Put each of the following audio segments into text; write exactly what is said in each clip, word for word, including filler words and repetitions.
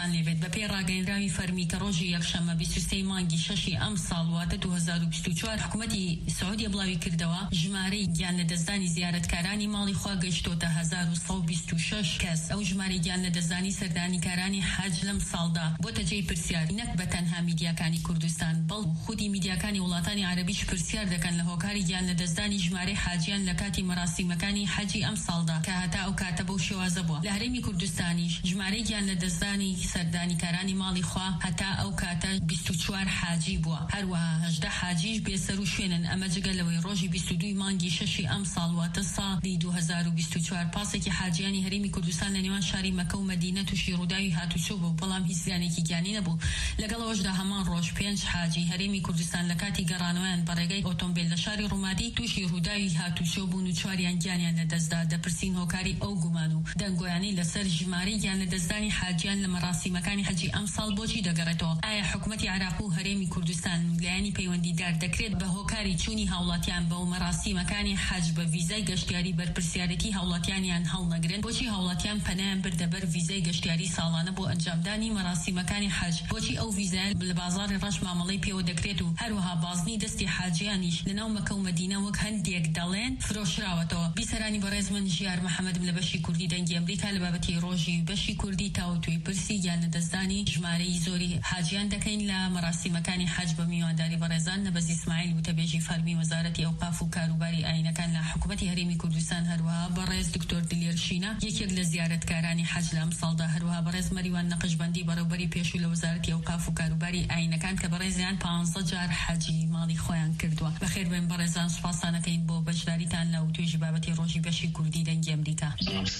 خۆشتان لێبێت بە پێی ڕاگەیەنراوی فەرمی کە ڕۆژی یەکشەممە بیست و سێ مانگی شەشی ئەم ساڵ واتە دوو هەزار و بیست و چوار حکوومەتی سعودیە بڵاوی کردەوە ژمارەی گیان لەدەستدانی زیارەتکارانی ماڵی خوا گەیشتۆتە هەزار و سەد و بیست و شەش کەس. ئەو ژمارەی گیان لەدەستدانی سەردانیکارانی حەج لەم ساڵدا بۆتە جێی پرسیار نەک بە تەنها میدیاکانی کوردستان بەڵکو خودی میدیاکانی وڵاتانی عەرەبیش پرسیار دەکەن لە هۆکاری گیان لەدەستدانی ژمارەی حاجیان لە کاتی مەراسیمەکانی حەجی ئەم ساڵدا کە هەتا ئەو کاتە بەو شێوازە بووە. لە هەرێمی کوردستانیش ژمارەی گیان لەدەستدانی سەردانیکارانی ماڵی خوا هەتا ئەو کاتە بیست و چوار حاجی بووە. هەروەها هەژدە حاجیش بێسەر و شوێنن. ئەمە جگە لەوەی ڕۆژی بیست و دوو مانگی شەشی ئەم ساڵ واتە ساڵی دوو هەزار و بیست و چوار پاسێکی حاجیانی هەرێمی کوردستان لە نێوان شاری مەکە و مەدینە تووشی ڕووداوی هاتوچۆ بوو، بەڵام هیچ زیانێکی گیانی نەبوو. لەگەڵەوەشدا هەمان ڕۆژ پێنج حاجی هەرێمی کوردستان لە کاتی گەڕانەوەیان بەڕێگەی ئۆتۆمبیل لە شاری ڕوومادی تووشی ڕووداوی هاتوچۆ بوون و چواریان گیانیان لەدەستدا. دەپرسین هۆکاری ئەو گومان و دەنگۆیانی لەسەر ژمارەی گیان لەدەستدانی حاجیان لە مەراسیمەکانی حەجی ئەم ساڵ بۆچی دەگەڕێتەوە؟ ئایا حکوومەتی عێراق و هەرێمی کوردستان لایەنی پەیوەندیدار دەکرێت بە هۆکاری چوونی هاوڵاتیان بەو مەراسیمەکانی حەج بە ڤیزای گەشتیاری بەرپرسیارەتی هاوڵاتیانیان هەڵنەگرن؟ بۆچی هاوڵاتیان پەنایان بردەبەر ڤیزای گەشتیاری ساڵانە بۆ ئەنجامدانی مەراسیمەکانی حەج؟ بۆچی ئەو ڤیزایان لە بازاڕی ڕەش مامەڵەی پێوە دەکرێت و هەروەها بازنی دەستی حاجیانیش لەناو مەکە و مەدینە وەک هەندێک دەڵێن فرۆشراوەتەوە؟ بیسەرانی بەڕێز من ژیار محەممەدم لە بەشی کوردی دەنگی ئەمریکا لە بابەتی ڕۆژی بەشی کوردی تاوتوی پرسی گیان لەدەستدانی ژمارەی زۆری حاجیان دەکەین لە مەراسیمەکانی حەج بە میوانداری بەڕێزان نەبەز ئیسماعیل وتەبێژی فەرمی وەزارەتی ئەوقاف و کاروباری ئاینەکان لە حکوومەتی هەرێمی کوردستان، هەروەها بەڕێز دکتۆر دلێر شینە یەکێک لە زیارەتکارانی حەج لە ئەم ساڵدا، هەروەها بەڕێز مەریوان نەقشبەندی بەڕێوەبەری پێشوو لە وەزارەتی ئەوقاف و کاروباری ئاینەکان کە بەڕێزیان پانزدە جار حەجی ماڵی خۆیان کردووە. بەخێر بێن بەڕێزان، سوپاسانەکەین بۆ بەشداریتان لە توێژی بابەتی ڕۆژی بەشی کوردی دەنگی ئەمریکا.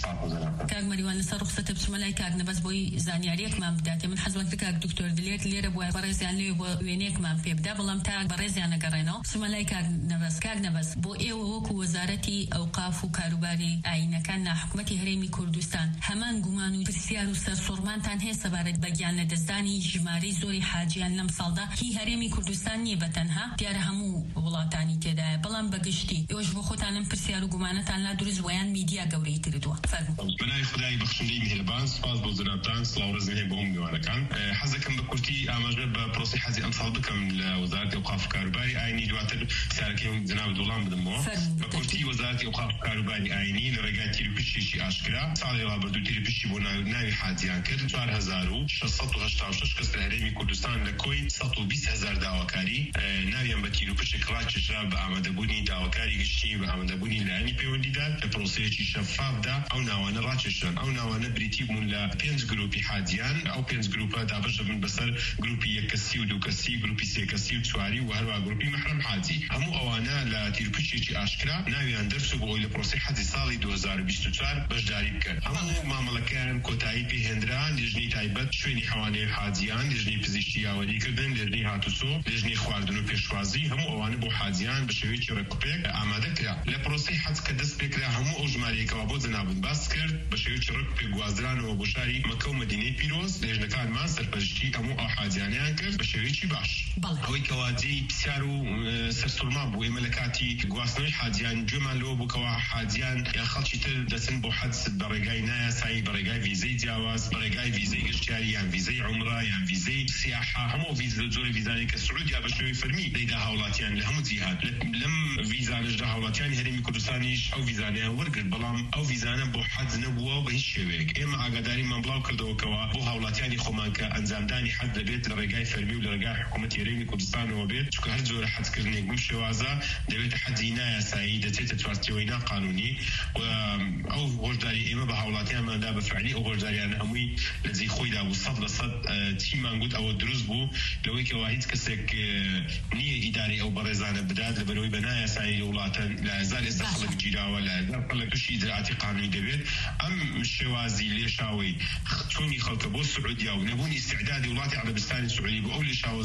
کاک مەریوان لەسەر ڕوخسەتە بچمە لای کاک نەبەس بۆی زانیاریەکمان بداتێ. من حەزم کرد کاک دکتۆر دلێر لێرە بووە بەڕێزیان لێ بۆ وێنێکمان پێ بدا، بەڵام تا بەڕێزیان نەگەڕێنەوە بچمە لای کاک نەبەس. کاک نەبەس، بۆ ئێوە وەکو وەزارەتی ئەوقاف و کاروباری ئاینەکان لە حکوومەتی هەرێمی کوردستان هەمان گومان و پرسیار و سەرسوڕمانتان هەیە سەبارەت بە گیان لەدەستدانی ژمارەی زۆری حاجیان لەم ساڵدا؟ هی هەرێمی کوردستان نییە بەتەنها، دیارە هەموو وڵاتانی تێدایە، بەڵام بەگشتی ئێوەش بۆ خۆتانم پرسیار و گومانەتان لا دروست ویان میدیا گەورەی کردووە. فەرموو. بەناوی خودای بەخشندەی میهرەبان، سوپاس بۆ جەنابتان، سڵاو ڕێزێنێ بۆ هەموو میوانەکان. حەزەکەم بە کورتی ئاماژە بە پرۆسی حەجی ئەم ساڵ بکەم لە وەزارەتی ئەوقاف و کاروباری ئاینی، دواتر پرسیارەکەم جەناب دۆڵام بدەمەوە. بە کورتی وەزارەتی ئەوقاف و کاروباری ئاینی لە ڕێگای تیرپشتێکی ئاشکرا ساڵی ڕابردوو تیرپشتی بۆ ناوی حاجیان کرد. چوار هەزار و شەش سەد و هەشتا و شەش کەس لە هەرێمی کوردستان لە کۆی سەد و بیست هەزار داواکاری ناویان بە تیرپشتێک ڕاکێشرا بە ئامادەبوونی داواکاری گشتی، بە ئامادەبوونی لایەنی پەیوەندیدار لە پرۆسەیەکی شەفافدا ئەو ناوانە ڕاکێشران. ئەو ناوانە بریتی بوون لە پێنج گروپی حاجیان. ئەو پێنج گروپە دابەش دەبن بەسەر گروپی یەک کەسی و دوو کەسی، گروپی سێ کەسی و چواری و هەروە گروپی مەحرەم حاجی. هەموو ئەوانە لە تیرپشتێکی ئاشکرا ناویان دەرچوو بۆ ئەوەی لە پرۆسەی حەجی ساڵی دوو هەزار و بیست و چوار بەشداری بکەن. هەموو مامەڵەکان کۆتایی پێهێنران، لێژنەی تایبەت، شوێنی حەوانەی حاجیان، لێژنەی پزیشکی یاوەریکردن، لێژنەی هاتوچۆ، لێژنەی خواردن و پێشوازی، هەموو ئەوانە بۆ حاجیان بە شێوەیەکی ڕێکوپێک ئامادە کرا. لە پرۆسەی حەج کە دەست پێکرا هەموو ئەو ژمارەیەکەوە بۆ جەنابم باس کرد بە شێوەیەکی ڕێکوپێک گوازرانەوە بۆ شاری مەکە و مەدینەی پیرۆز. لێژنەکانمان سەرپەرشتی هەموو ئەو حاجیانیان کرد بە شێوەیەکی باش. ئەوەی کەواجەی پرسیار و سەرسوڕمان بوو ئێمە لە کاتی گواستنەوەی حاجیان گوێمان لەوە بووکەوە حاجیان یان خەڵکی تر دەچن بۆ حەج بە ڕێگای نایاسایی، بە ڕێگای ڤیزەی جیاواز، بە ڕێگای ڤیزەی گەشتیاری یان ڤیزەی عومرە یان ڤیزەی سیاحە، هەموو ڤیزە جۆرە ڤیزانەی کە سعودیا بە شێوەی فەرمی دەیدا هاوڵاتیان لە هەموو جیهات. لەم ڤیزانەشدا هاوڵاتیانی هەرێمی کوردستانیش ئەو ڤیزانەیان وەرگرت، بەڵام ئەو ڤیزانە بۆ حەج نەبووە بە هیچ شێوەیەک. ئێمە ئاگاداریمان بڵاو کردەوەکەوە بۆ هاوڵاتیانی خۆمان کە ئەنجامدانی حەج دەبێت لە ڕێگای فەرمی و لە ڕێگای حکوومەتی هەرێمی کوردستانەوە بێت، چونکە هەر جۆرە حەجکردنێک بم شێوازە دەبێتە حەجی نایاسایی، دەچێتە چوارچێوەی ناقانونی. و ئەو هۆشداری ئێمە بە هاوڵاتیانماندا بە فعلی ئەو هۆشداریانە هەمووی لە جێی خۆیدا بوو. سەد لە سەد چیمان گوت ئەوە دروست بوو لەوەی کەوا هیچ کەسێک نییە ئیداری ئەو بەڕێزانە بدات لەبەرەوەی بە نایاسایی وڵاتە لە هەزار ئێستا خەڵک گیراوە، لە هەزار خەڵک تووشی ئیجراعاتی قانونی دەبێت. ئەم شێوازی لێشاوەی چۆنی خەڵکە بۆ سعودیا و نەبوونی استعدادی وڵاتی عەرەبستانی سعودی بۆ ئەو لێشاوە زۆری کە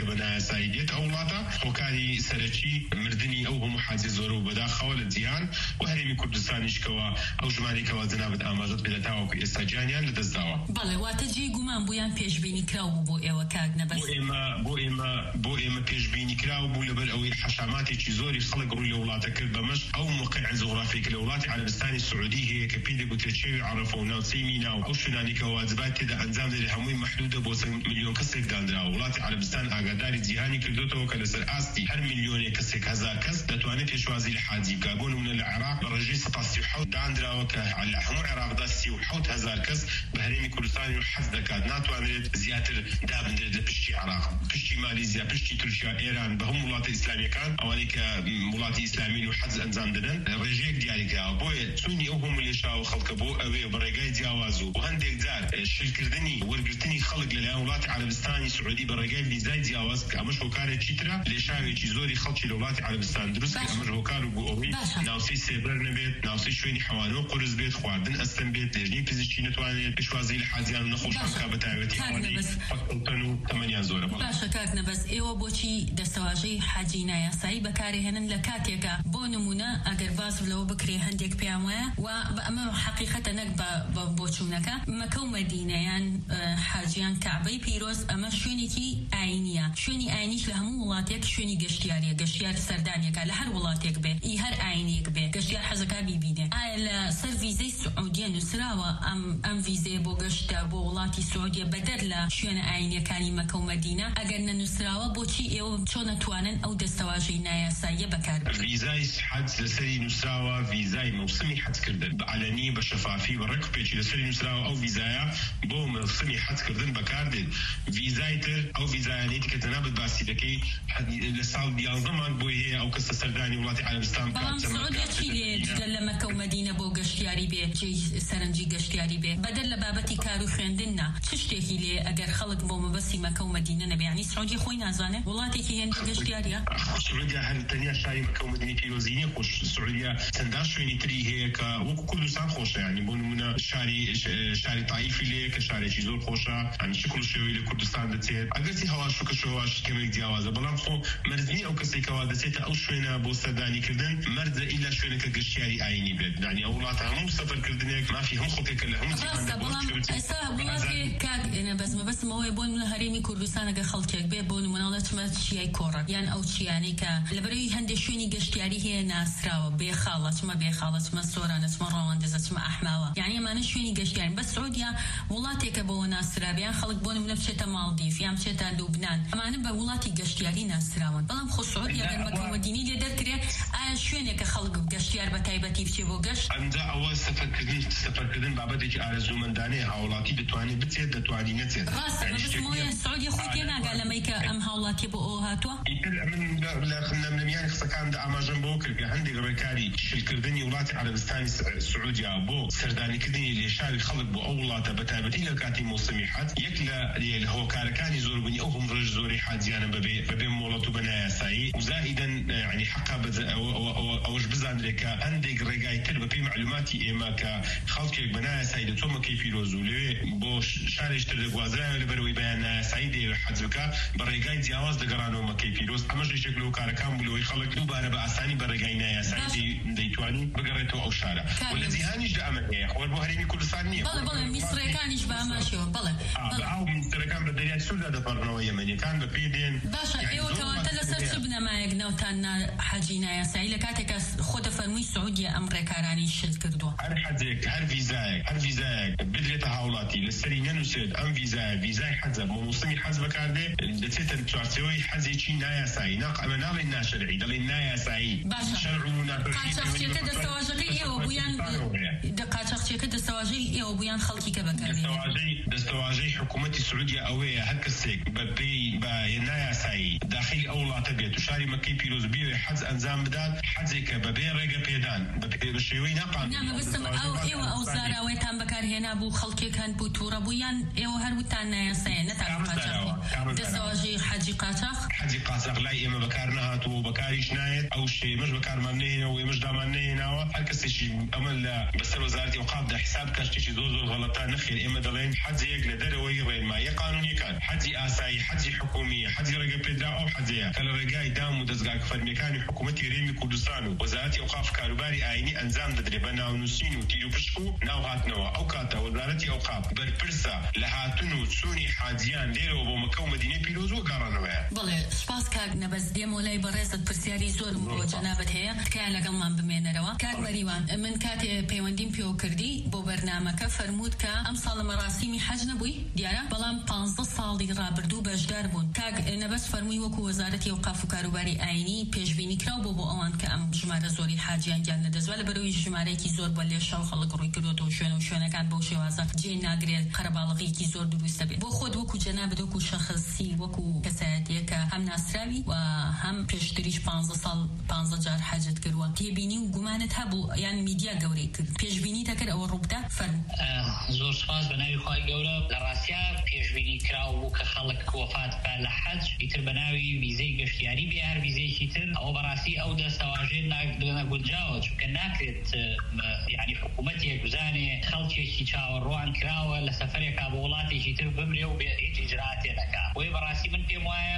بنا سايديت أولاتا وكاني سرتشي مردني أو هم حاجز زورو بدا خول الديان وهرمي كردستان إشكوا أو جمالي كوا زنابد آمازات بدتاو كإستاجانيان لدزداوا. بله واتجي قمان بويان پیش بینی کراو بو إيوه كاغنا بس. بو إما بو إما بو إما پیش بینی کراو بو لبل أوي حشاماتي تشيزوري خلق روي أولاتا كرد بمش أو موقع جغرافي كالأولات عربستان السعودي هي كبيدة بوتشيوي عرفوا ناو سيميناو أو شناني كواجبات كده أنزام ذي هموي محدودة بوسن مليون كسك داندرا أولات عربستان أقداري جهاني كردوتو كالسر أستي هر مليون كسك هزار كس دتواني بيشوازي الحادي كابون من العراق برجي ستاسي وحوت داندرا وكعلى همو العراق داسي وحوت هزار كس بهريمي كردستان وحز دكاد ناتواني زياتر دابن درد بشتي عراق بشتي ماليزيا بشتي تركيا إيران بهم ولات إسلامية كان أوليك ولات إسلامي وحز أنزام ددن رجيك ديالي كا بوي سوني أوهم اللي شاو خلق بو أوي برجاي دياوازو وهندك دار شلكردني ورقتني خلق للأولات عربستاني سعودي برجاي فيزاي دياواز كأمش هوكارة تشترا لشاوي تشيزوري خلق للأولات عربستان درس كأمش هوكار وبوي ناوسي سيبر نبيت ناوسي شويني حوانو قرز بيت خواردن أستن بيت لجني فيزيكي نتواني بشوازي الحاديان نخوش حكا بتاعتي حوالي فقطنو ثمانية زورة باشا كاكنا بس إيوه بوشي دستواجي حاجينا يا ساي بكاري هنن لكاتيكا بونمونا أجر باز لو بكري هنديك بيامويا وبأمام حقيقة نقبة بوشونكا مكو مدينة يعني حاجيان كعبي بيروز أما شونيكي عينية شوني عينيش لهم ولاتيك شوني قشتيارية قشتيار سردانية كا لهر ولاتيك به إيهر عينيك به قشتيار حزكا بيبينه آيلا سر فيزي السعودية نسراوة أم أم فيزي بو قشتا بو ولاتي السعودية بدر لا شون عينية كاني مكو مدينة أجرنا نسراوة بوشي إيو شون توانن أو دستواجي نايا سايا بكار فيزاي حد لسري نسراوة فيزاي موسمي حد كردن بعلني بشفافي برك بيجي لسري نسراوة أو فيزايا بو موسمي حد كردن بكاردن فيزايتر أو فيزايانيت كتنابد باسي دكي لسال ديال زمان بو هي أو كسر سرداني ولاتي عربستان بلام سعودية تشيلي لما كو مدينة بو قشتياري بي جي سرنجي قشتياري بي بدل لبابتي كارو خيندنا تشتكي لي أجر خلق بو مبسي ما كو مدينة نبي يعني سعودية خوي نازانة ولاتي كي هن قشتياريا سعودية هل تانية شاري مكو مدينة فيروزيني خوش سعودية تنداش شويني تري هيك وكل سان خوشة يعني بونمونا شاري شاري طائفي لي كشاري شيزور خوشة يعني شكل شوي لكردستان دتير أجرتي هوا شو كشواش كمل ديوازة بلام خو مرزني أو كسي كوادتيت أو شوينا بوستداني كردن مرز إلا شوينا كقشياري عيني بيت يعني أولادها مو سفر كردنيك ما فيهم خلق كلهم خلاص بلام إسا بلام كاد أنا بس ما بس ما هو يبون من هريمي كردستان كا خلقك بي بون منالة ما شيء كورة يعني أو شيء يعني كا لبري هندي شويني قشياري هي ناسراوة بخالة ما بخالة ما سورانة ما رواندزة ما أحماوة يعني ما نشويني قشياري بس سعودية ولاتك بو ناسرا بيان خلق بون من بشتا مالديف يام بشتا لبنان أما أنا بولاتي قشياري ناسراون بلام خو سعودية غير مكان مديني اللي دركري آه شوينك خلق قشيار بتايبتي في بو قش أندا أول سفر كذن سفر كذن بعدك على زمن داني هاولاتي بتواني بتسيد بتواني نتسيد راس بس مويا السعودية خوتي أنا قال لما يك أم هاولاتي بو هاتوا من لا خلنا من يعني خصك عند أمازون بوكر عندي ركاري الكردني ولاتي عربستان السعودية بو سرداني كدني اللي شاري خلق بو أولاته بتابتي لكاتي موسمي حد يكلا اللي هو كاركاني زور بني أوهم رج زوري حاديانا ببي ببي مولاتو بنايا ساي وزائدا يعني حقا بز أو أو أو أوش بزان لك عندك رجاي تربى في معلوماتي إما كخلق بنايا ساي دتوما كيف يروزولي بو شاري اشتري غوازرا لبروي بيان سايدي حزبك برجاي دياواز دقرانو ما كيف يروز أمش شكله كاركان بلوي خلق دوباره بأساني برجاي نايا سايدي ديتواني بقريتو أو شارع والذي هانيش دأمك يا أخوان بوهريني كل ثانية بله بله مصر كانش بأماشيو بله بله أو مصر كان بدريات سودا دفرنا يمني كان بفيدين باشا إيوه كمان تلسر سبنا ما يجنو تانا حاجينا يا سعيد لكاتك خد فرمي السعودية أمريكا راني شل كردوا هر حدك هر فيزاك هر فيزاك بدري تحولاتي للسرينيان وسيد أم فيزا فيزا حزب موصمي حزب كارده دتيت التوارتوي حزي شيء نايا سعي ناق أمنا لنا شرعي دل نايا سعي باشا شرعونا قاچاقچی كده استواجي إيوه بيان قاچاقچی كده استواجي إيوه بيان خلقي كبكر استواجي استواجي حكومة السعودية أوي هكسك ببي بينايا سعي داخل أولا تبي تشاري مكي بيروز بيه حز أنزام بدات حزك ببي رجع بيدان ببي بشوي نقام نعم بس أو إيوه أو زارا ويتام بكر هنا بو خلقي كان بو تورا بيان إيوه هربتان نايا سعي نتعرف قاچاقي استواجي حجي قاچاق حجي قاچاق لا إما بكارنا هاتو بكاريش نايت أو شيء مش بكار منيه أو مش دامنيه ناوا هكسي شيء أمل بس وزارة أوقاف ده حساب بکە شتێکی زۆر زۆر غەڵەتە نەخێر ئێمە دەڵێن حەجێک لە دەرەوەی ڕێنماییە قانونیەکان حەجی ئاسایی حەجی حکومی حەجی ڕێگە پێدرا ئەو حەجەیە کە لە ڕێگای دام و دەستگای فەرمیەکانی حکوومەتی هەرێمی کوردستان و وەزارەتی ئەوقاف کاروباری ئاینی ئەنجام دەدرێت بە ناونووسین و تیر و پشک و ناوهاتنەوە. ئەو کاتە وەزارەتی ئەوقاف بەرپرسە لە هاتن و چوونی حاجیان لێرەوە بۆ مەکە و مەدینەی پیرۆز و گەڕانەوەیە. بەڵێ سپاس کاک نەبەز دێم و لای بەڕێزت پرسیاری زۆرم بۆ جەنابەت هەیە تکایە لەگەڵمان بمێنەرەوە. کاک مەریوان من کاتێ پەیوەندیم پێوە کردی بۆ بەرنامەکە فەرمووت کە ئەم ساڵە مەراسیمی حەج نەبووی دیارە بەڵام پانزدە ساڵی ڕابردوو بەشدار بوون. کاک نەبەز فەرمووی وەکو وەزارەتی ئەوقاف و کاروباری ئاینی پێشبینی کراو بۆ بۆ ئەوان کە ئەم ژمارە زۆری حاجیان گیان نەدەزوە لە بەرەوەی ژمارەیەکی زۆر بە لێشاو خەڵک ڕووی کردوەوە شوێن و شوێنەکان بەو شێوازە جێ ناگرێت قەرەباڵغیەکی زۆر دروستە بێت. بۆ خۆت وەکو جەنابەت وەکو شەخصی وەکو کەسایەتیە کە هەم ناسراوی و هەم پێشتریش پانزدە ساڵ پانزدە جار حەجت کردووە تێبینی و گومانت هەبوو یان میدیا گەورەی کرد پێشبینی دەکرد ئەوە ڕووبدا فەرموو. زۆر سپاس بە ناوی خۆی گەورە لە ڕاستیا پێشبینی کراو بوو کە خەڵک وەفات بە لە حەج ئیتر بە ناوی ویزەی گەشتیاری بێ هەر ویزەیەکی تر ئەوە بەڕاستی ئەو دەستەواژێت نەگونجاوە چونکە ناکرێت یعنی حکوومەتێک بزانێ خەڵکێکی چاوەڕوان کراوە لە سەفەرێکا بۆ وڵاتێکی تر بمرێ و بێ هیچ ئیجراتێ نەکا. وی بەڕاستی من پێم وایە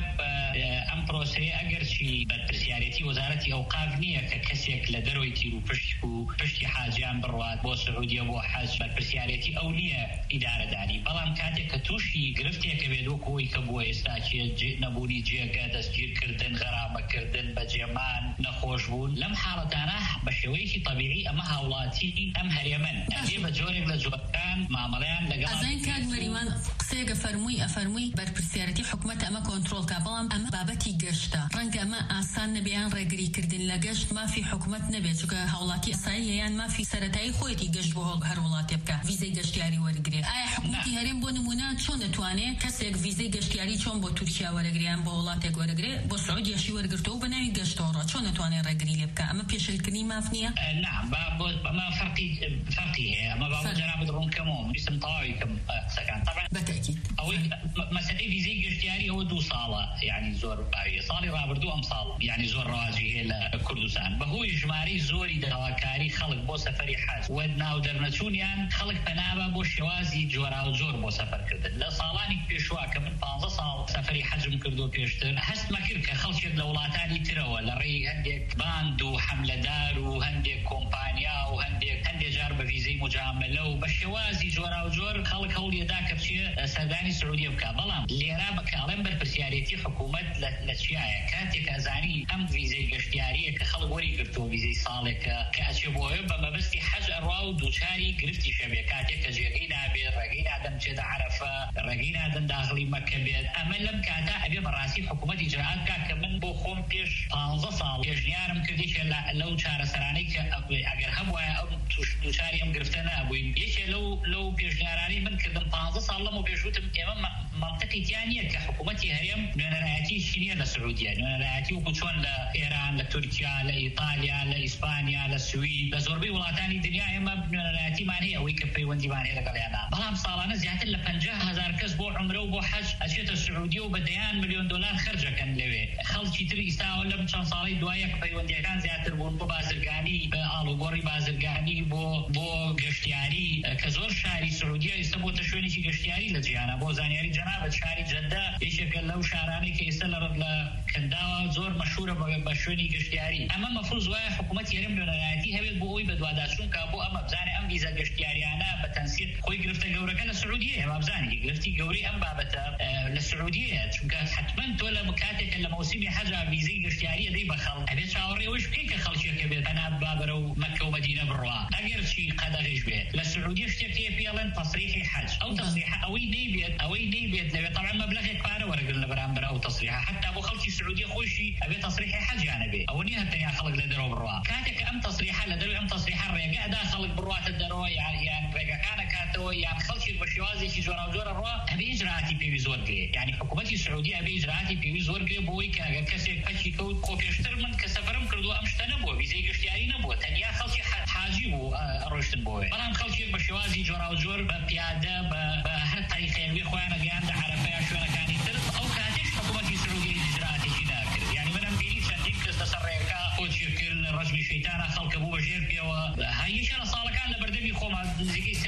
ئەم پرۆسەیە ئەگەرچی بەرپرسیارەتی وەزارەتی ئەوقاف نییە کە کەسێک لە دەرەوەی تیر و پشت و پشتی حاجیان بڕوات بۆ سعودیە بۆ حەج بەرپرسیارەتی ئەو نییە ئیدارەداری بەڵام کاتێک کە تووشی گرفتێکە بێت وەکەوەی کە بووە ئێستا نەبوونی جێگە دەستگیرکردن غەرامەکردن بەجێمان نەخۆش بوون لەم حاڵەتانە بە شێوەیەکی طبیعی ئەمە هاوڵاتی ئەم هەرێمن ئەگێ بە جۆرێک لە جۆرەکان مامەڵەیان لەگەڵ ئەزین کاک مەریوان قسەیەکە فەرمووی ئەفەرمووی بەرپرسیارەتی حکوومەت ئەمە کۆنتڕۆڵ کا بەڵام ئەمە بابەتی گەشتە ڕەنگە ئەمە ئاسان نەبیان ڕێگریکردن لە گەشت مافی حکوومەت نەبێت چونکە هاوڵاتی ئاسایی یان مافی سەرەتایی خۆیەتی گەشت بۆ هەر وڵاتێ بکە ویزەی گەشتیاری وەرگێت. ئایا حکوومەتی هەرێم بۆ نمونە چۆن دەتوانێت کەسێک ویزەی گەشتیاری چۆن بۆ تورکیا وەرەگریان بۆ وڵاتێک وەرەگرێت بۆ سعودیەشی وەرگرتەوە بە ناوی گەشتەوە چۆن دەتوانێت ڕێگری لێ بکە ئەمە پێشێلکردنی ماف نییە؟ نعم ئەمە فەرقی فەرقی هەیە ئەمە با بۆ جەنابەت ڕوونکەمەوە ویستم تەواوی کەم قسەکان طبعا بەتەکید ئەوەی مەسەلەی ویزەی گەشتیاری ئەوە دوو ساڵە یعنی زۆر باویە ساڵی ڕابردوو ئەم ساڵ یعنی زۆر ڕواجی هەیە لە کوردستان بەهۆی ژمارەی زۆری داواکاری خەڵک بۆ سەفەری حەج و ناو دەرنەچوونیان خەڵک پەنابە بۆ شێوازی جۆرا و جۆر بۆ سەفەرکردن لە ساڵانی پێشوا کە من پانزدە ساڵ سەفەری حەجم کردو پێشتر هەستمە کرد کە خەڵکێک لە وڵاتانی ترەوە لە ڕێی هەندێک باند و حەملەدار و هەندێک کۆمپانیا و هەندێک هەندێک جار بە ویزەی مجاملە و بە شێوازی جۆرا و جۆر خەڵک هەوڵێدا کە بچێ سەردانی سعودیە بکە بەڵام لێرە بەکاڵێن بەرپرسیارەتی حکوومەت لە چیایە کاتێک ئەزانی ئەم ویزەی گەشتیاریە کە خەڵک وەری گرتووە ویزەی ساڵێکە کە ئەچێ بۆیە بە مەبەستی حەج ئەڕوا و دووچاری گرفتی شەبێ کاتێک کە جێگەی نابێت ڕێگەی نادەم چێتە عەرەفە ڕێگەی نادەم داخلی مەکە بێت ئەمە لەم کاتا ئەبێ بەڕاستی حکوومەت ئیجراعات بکا کە من بۆ خۆم پێش پانزدە ساڵ پێشنیارم کردیکە لەو چارەسەرانەی کە ئەگەر هەبوایە ئەو دووچاری ئەم گرفتە نابووین یەکێ لەو لەو پێشنیارانی من کردم پانزدە ساڵ لەمەوە پێشوتم ئێمە منطقی تیان نییە کە حکوومەتی هەرێم نوێنەرایەتیشی نییە لە سعودیە نوێنەرایەتی وەکو چۆن لە ئێران لە تورکیا لە ئیتالیا لە ئیسپانیا لە سوید لە زۆربەی وڵاتانی دنیا ئێمە نوێنەرایەتیمان هەیە ئەوەی کە پەیوەندیمان هەیە لەگەڵیانە بەڵام ساڵانە زیاتر لە پەنجا هەزار کەس بۆ عومرە و بۆ حەج ئەچێتە سعودیە و بە دەیان ملیۆن دۆلار خەرجەکەن لەوێ خەڵکی تر ئیساوە لەم چەند ساڵی دوایە کە پەیوەندیەکان زیاتر بوون بۆ بازرگانی بە ئاڵوگۆڕی بازرگانی بۆ بۆ گەشتیاری کە زۆر شاری سعودیە ئێستا بۆتە شوێنێکی گەشتیاری لە جیهانە بۆ زانیاری جەنابەت شاری جەددە یەکێکە لەو شارانەی کە ئێستا لە کەنداوە زۆر مەشهورە بە شوێنی گەشتیاری ئەمە مەفروض وایە حکوومەتی هەرێم نوێنەرایەتی هەبێت بۆ ئەوی بەدواداچوون کا بۆ ئەمە بزانێ ئەم ویزە گەشتیاریانە بە تەنسیق خۆی گرفتە گەورەکە لە سعودیە هەما بزانێ گرفتی گەوری ئەم بابەتە لە سعودیە چونکە حتمما تۆ لە کاتێکە لە مەوسیمی حەجا ویزەی گەشتیاری ئەدەی بە خەڵک ئەبێت چاوەڕێوەش بکەین کە خەڵکێکە بێت پەناب بابەرە و مەکە و مەدینە بڕوا ئەگەر چی قەدەغیش بێت لە سعودیە شتێک هەیە پێڵێن تەسریحی حەج ئەو تەسریحە ئەوەی نەیبێت ئەوەی نەیبێت لەوێ طبعا مەبلەغێک پارە وەرەگرن لە بەرامبەر ئەو تەسریحە حتا بۆ خەڵکی سعودیە خۆشی ئەبێت تەسریحی حەجیانە بێ ئەوە نییە هەتەنیا خەڵک لە دەرەوە بڕوا کاتێک ئەم تەسریحە لە دەروی ئەم تەسریحە ڕێگەدا خەڵک بڕواتە دەرەوە یان ڕێگەکانە کاتەوە یان خەڵکی بە شێوازێکی جۆرا و جۆرە ڕوا ئەبێ ئیجراعاتی پێوی زۆر گرێ یعنی حکوومەتی سعودی ئەبێ ئیجراعاتی پێوی زۆر گرێ بۆ ئەوەی کە ئەگەر کەسێک پەچی کەوت خۆ پێشتر من کە سەفەرم کردووە ئەم شتە نەبووە ویزەی گەشتیاری نەبووە تەنیا خەڵکی حاجی بوو ڕۆشتن بۆوێ بەڵام خەڵکێک بە شێوازی جۆرا و جۆر بە پیادە بە هەر تاریخێنوی خۆیانە گەیاندە عەرەفە یا شوێنەکانی تر ئەو کاتێش حکوومەتی سعودی ئیجراعاتێکی ناکرد یعنی منم بینی چەندین کەس لەسەر ڕێگەکە خۆچی کرد لە ڕەجمی شەیتانە خەڵکە بوو بەژێر پێوە هەیەشە لە ساڵەکان لە بەردەمی خۆمان نزیکەی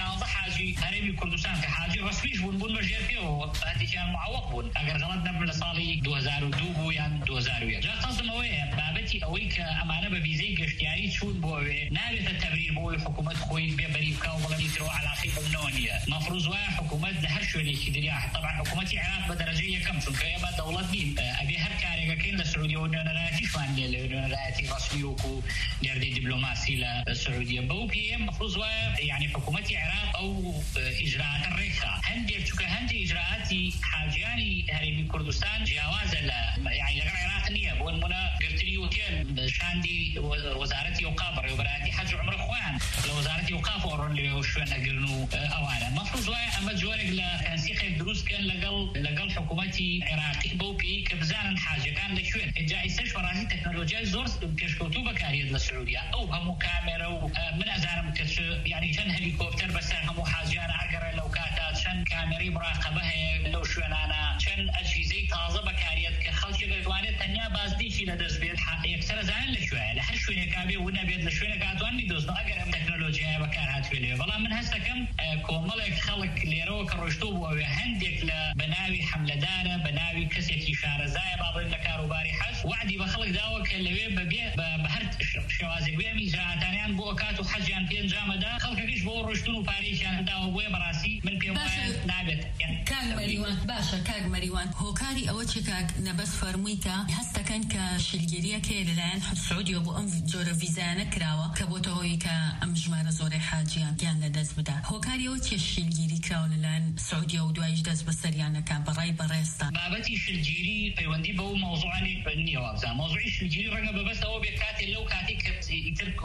شانزة حاجي هرمي كردستان كحاجي رسميش بون بون مجير فيه هذه كان معوق بون أجر غلطنا من صالي دو هزار ودوبو يعني دو هزار ويا جا قصدم أويه بابتي أويك أمانة بفيزي قشتياري تشون بوه نابت التبرير بوه حكومة خوين ببريكا وبلدي تروح على خيب النونية مفروض ويا حكومة دهر شو اللي كدريا طبعا حكومة العراق بدرجية كم شو كيما دولة مين أبي هر كاريجا كين للسعودية ونراتي شوان نراتي رسمي وكو نردي دبلوماسي للسعودية بوكي مفروض ويا يعني حكومة العراق أو إجراءات الرخاء هندي شو كهندي إجراءاتي حاجياني هرمي كردستان جواز لا يعني لقى العراق نية بون منا قلت لي وتيل شاندي وزارة أوقاف وبراتي حج عمر إخوان لوزارة أوقاف ورن لي وشون أقرنو أوانا مفروض ويا أما جوارك لتنسيق الدروس كان لقل لقل حكومتي عراقي بوكي كبزان حاجة كان لشون جاي استشفى راسي تكنولوجيا زور كشكوتو بكاريد للسعودية أو هم كاميرا ومن أزار مكتش يعني كان هليكوبتر بس هم حاجة أنا أقرأ لو كاتات شن كاميرا مراقبة لو شون أنا شن أجهزة تازة بكاريد كخلش الجوانب تانية بازديشي لدرس بيد يكسر زين لشوية لحر شوية كابي ونا بيد لشوية كاتوان بيدوس أقرأ تكنولوجيا بكارات فيليه والله من هسكم كوملك خلق ليرو كروشتوب وهندك لبناوي حملة دارة بناوي كسيك إشارة زاي بعض الكاروباري حس وعدي بخلق داوة كلوي ببيع بهرت شوازق بيع ميزاتانيان بوكات وحجيان في انجام دا خلق كيش بو رشتون وفاريشان داوة بوي براسي من بيوان نابت كاغ مريوان باشا كاغ مريوان هوكاري أوتش كاغ نبس فرميتا هستا كان كشلجيريا كي للعين حد سعودي وبو أم جور فيزانا كراوة كبوتو هوي كأم جمارة زوري حاجيان كيان لدز بدا هوكاري أوتش الشلجيري كراو للعين سعودي ودوايج دز بسريانا كان براي بريستا بابتي الشلجيري فيوندي بو موضوعني بني وابزا موضوعي الشلجيري رنga بس هو بكاتي لو كاتي يترك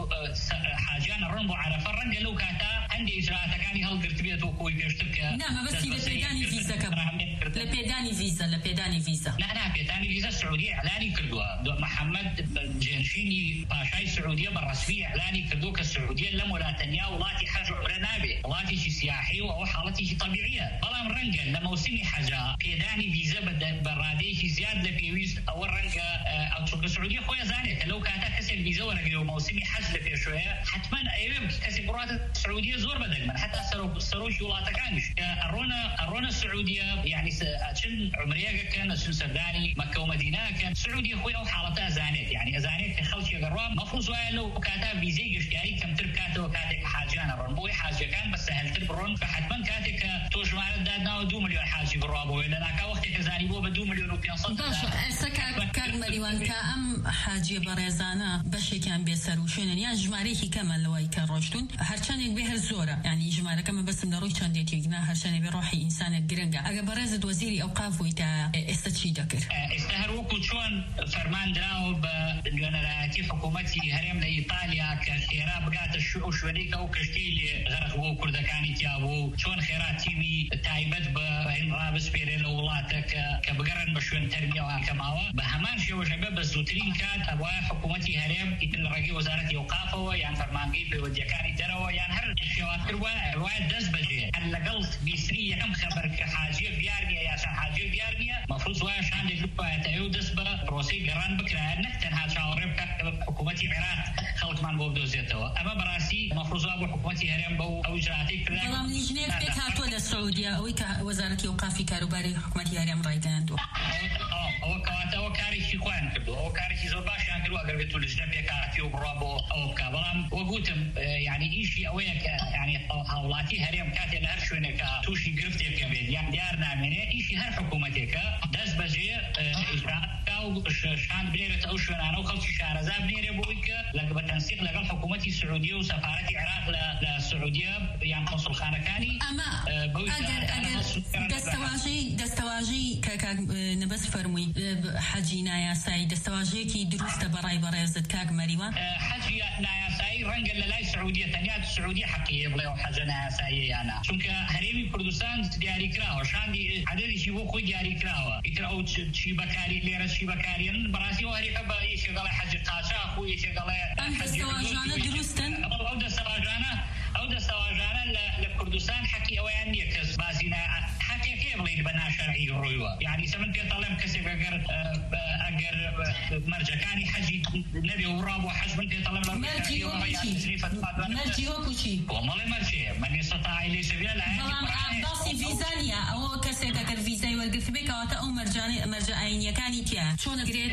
حاجيان الرنبو عرف الرنga لو كاتا عندي إجراءات كاني هل قرتبيت وكوي بيشتك نعم بس لبيداني فيزا كبرا لبيداني فيزا لبيداني فيزا لا لا بيداني فيزا السعودية إعلاني كردوها محمد جنشيني باشاي السعودية بالرسمية إعلاني كردوها كالسعودية لم ولا تنيا ولاتي حاجة عرنابي ولاتي شي سياحي أو حالتي شي طبيعية بلا مرنجا لموسمي حاجة بيداني فيزا برادي شي زياد لبيويس أو رنجا أو تشوف السعودية خويا زانية لو كانت كسر فيزا ورقي وموسمي حج لبي شوية حتما أيوة كسر برات السعودية زور بدل حتى سرو سروش ولا تكانش الرونا الرونا السعودية يعني عشان عمرية كان عشان سرداني مكة ومدينة كان السعودية خويا وحالتها زانيت يعني أزانيت كخلش يقرب مفروض لو كاتها فيزا قشتاري كم تركاته وكاتك حاجانا رنبوي حاجة كان بس هل تربرون فحتما كاتك توش مع دادنا ودو مليون حاجة برابو لأن كا وقت كزاني بو بدو مليون وبينصد باشا أسكا كان مريوان كأم حاجة بريزانا بشي كان بيسروشون يعني جماريكي كمان لواي كان روشتون هرشان بهر زورة يعني جمارة كمان بس من روي كان ديتي يجنا هرشان بيروحي إنسان جرينجا أجا برازد وزيري أوقاف ويتا استشي ذكر استهروكو شون فرمان دراو بنيونراتي حكومتي هرم لإيطاليا كخيرا بقات الشعو شوريكا وكشتيلي غرقو كردكاني تيابو شون خيرات تيمي تايبت بهن رابس بيرين أولاتك كبقرن بشون تربية وكماوا بهمان شو شباب بزوترين كات أبوا حكومتي هرم يتلرقي وزارة أوقافه يعني فرمانقي بوديكاني دروا يعني هر الشواتر رواية دز بجي اللقلت بيسرية كم خبر كحاجية بيارمية يا شان حاجية بيارمية مفروض وايا شان دي لبا تأيو دز با بروسي قران بكرا نكتن هاد شاورب حكومتي العراق خلط من بوب دوزيتوا أما براسي مفروض أبو حكومتي هرم بو أو إجراءاتي كذا والله من جنيف بيت هاتوا للسعودية أو وزارة أوقافي كاروباري حكومتي هرم رايداندو أو كوات أو كاري شيخوان كردو أو كاري شيزور باش يعني كردو أقرب يتولج نبي كاتي وبرابو أو كابرام وقوتم يعني إيشي أويك يعني حولاتي هرم كاتي لهر شوينك توشي قرفتي كبير يعني ديارنا منه إيشي هر حكومتك دز بجي إجراءات أو شان بنيرة أو شوينانا وخلصي شارزا بنيرة بويك لقى بتنسيق لقى حكومتي السعودية وسفارة العراق للسعودية يعني قنصل خانة كاني أما أجر أجر دستواجي دستواجي كاك نبس فرمي حجي نايا ساي دستواجي كي دروس تبراي برازد كاك مريوان حجي نايا ساي رنج لا السعودية تنيات السعودية حقيقة بلا حاجة نايا ساي أنا شنك هريمي كردستان دياري كراو شان دي عدد شيء هو خوي دياري كراو يكراو شيء بكاري ليرة شيء بكاريين براسي وهري حبا يشغل حجي قاشا أخو يشغل دستواجانا دروستن أو دستواجانا أو دستواجانا لكردستان حكي أو يعني كس بازينا حكي كيف لين بنا شرعي رويوا يعني سمن في طلب كسب أجر أجر مرجەکانی حەجی نەبێ و ڕابوو حەج من پێ طلب مەرجی وەکو چی مەڵێ مەرجێ من ئێستا لێ سەبیە لە باسی ڤیزا نیە ئەوە کەسێکە کە ڤیزای وەرگرت بێ کەواتە ئەو مەرجە ئاینیەکانی تیا چۆن ئەگرێت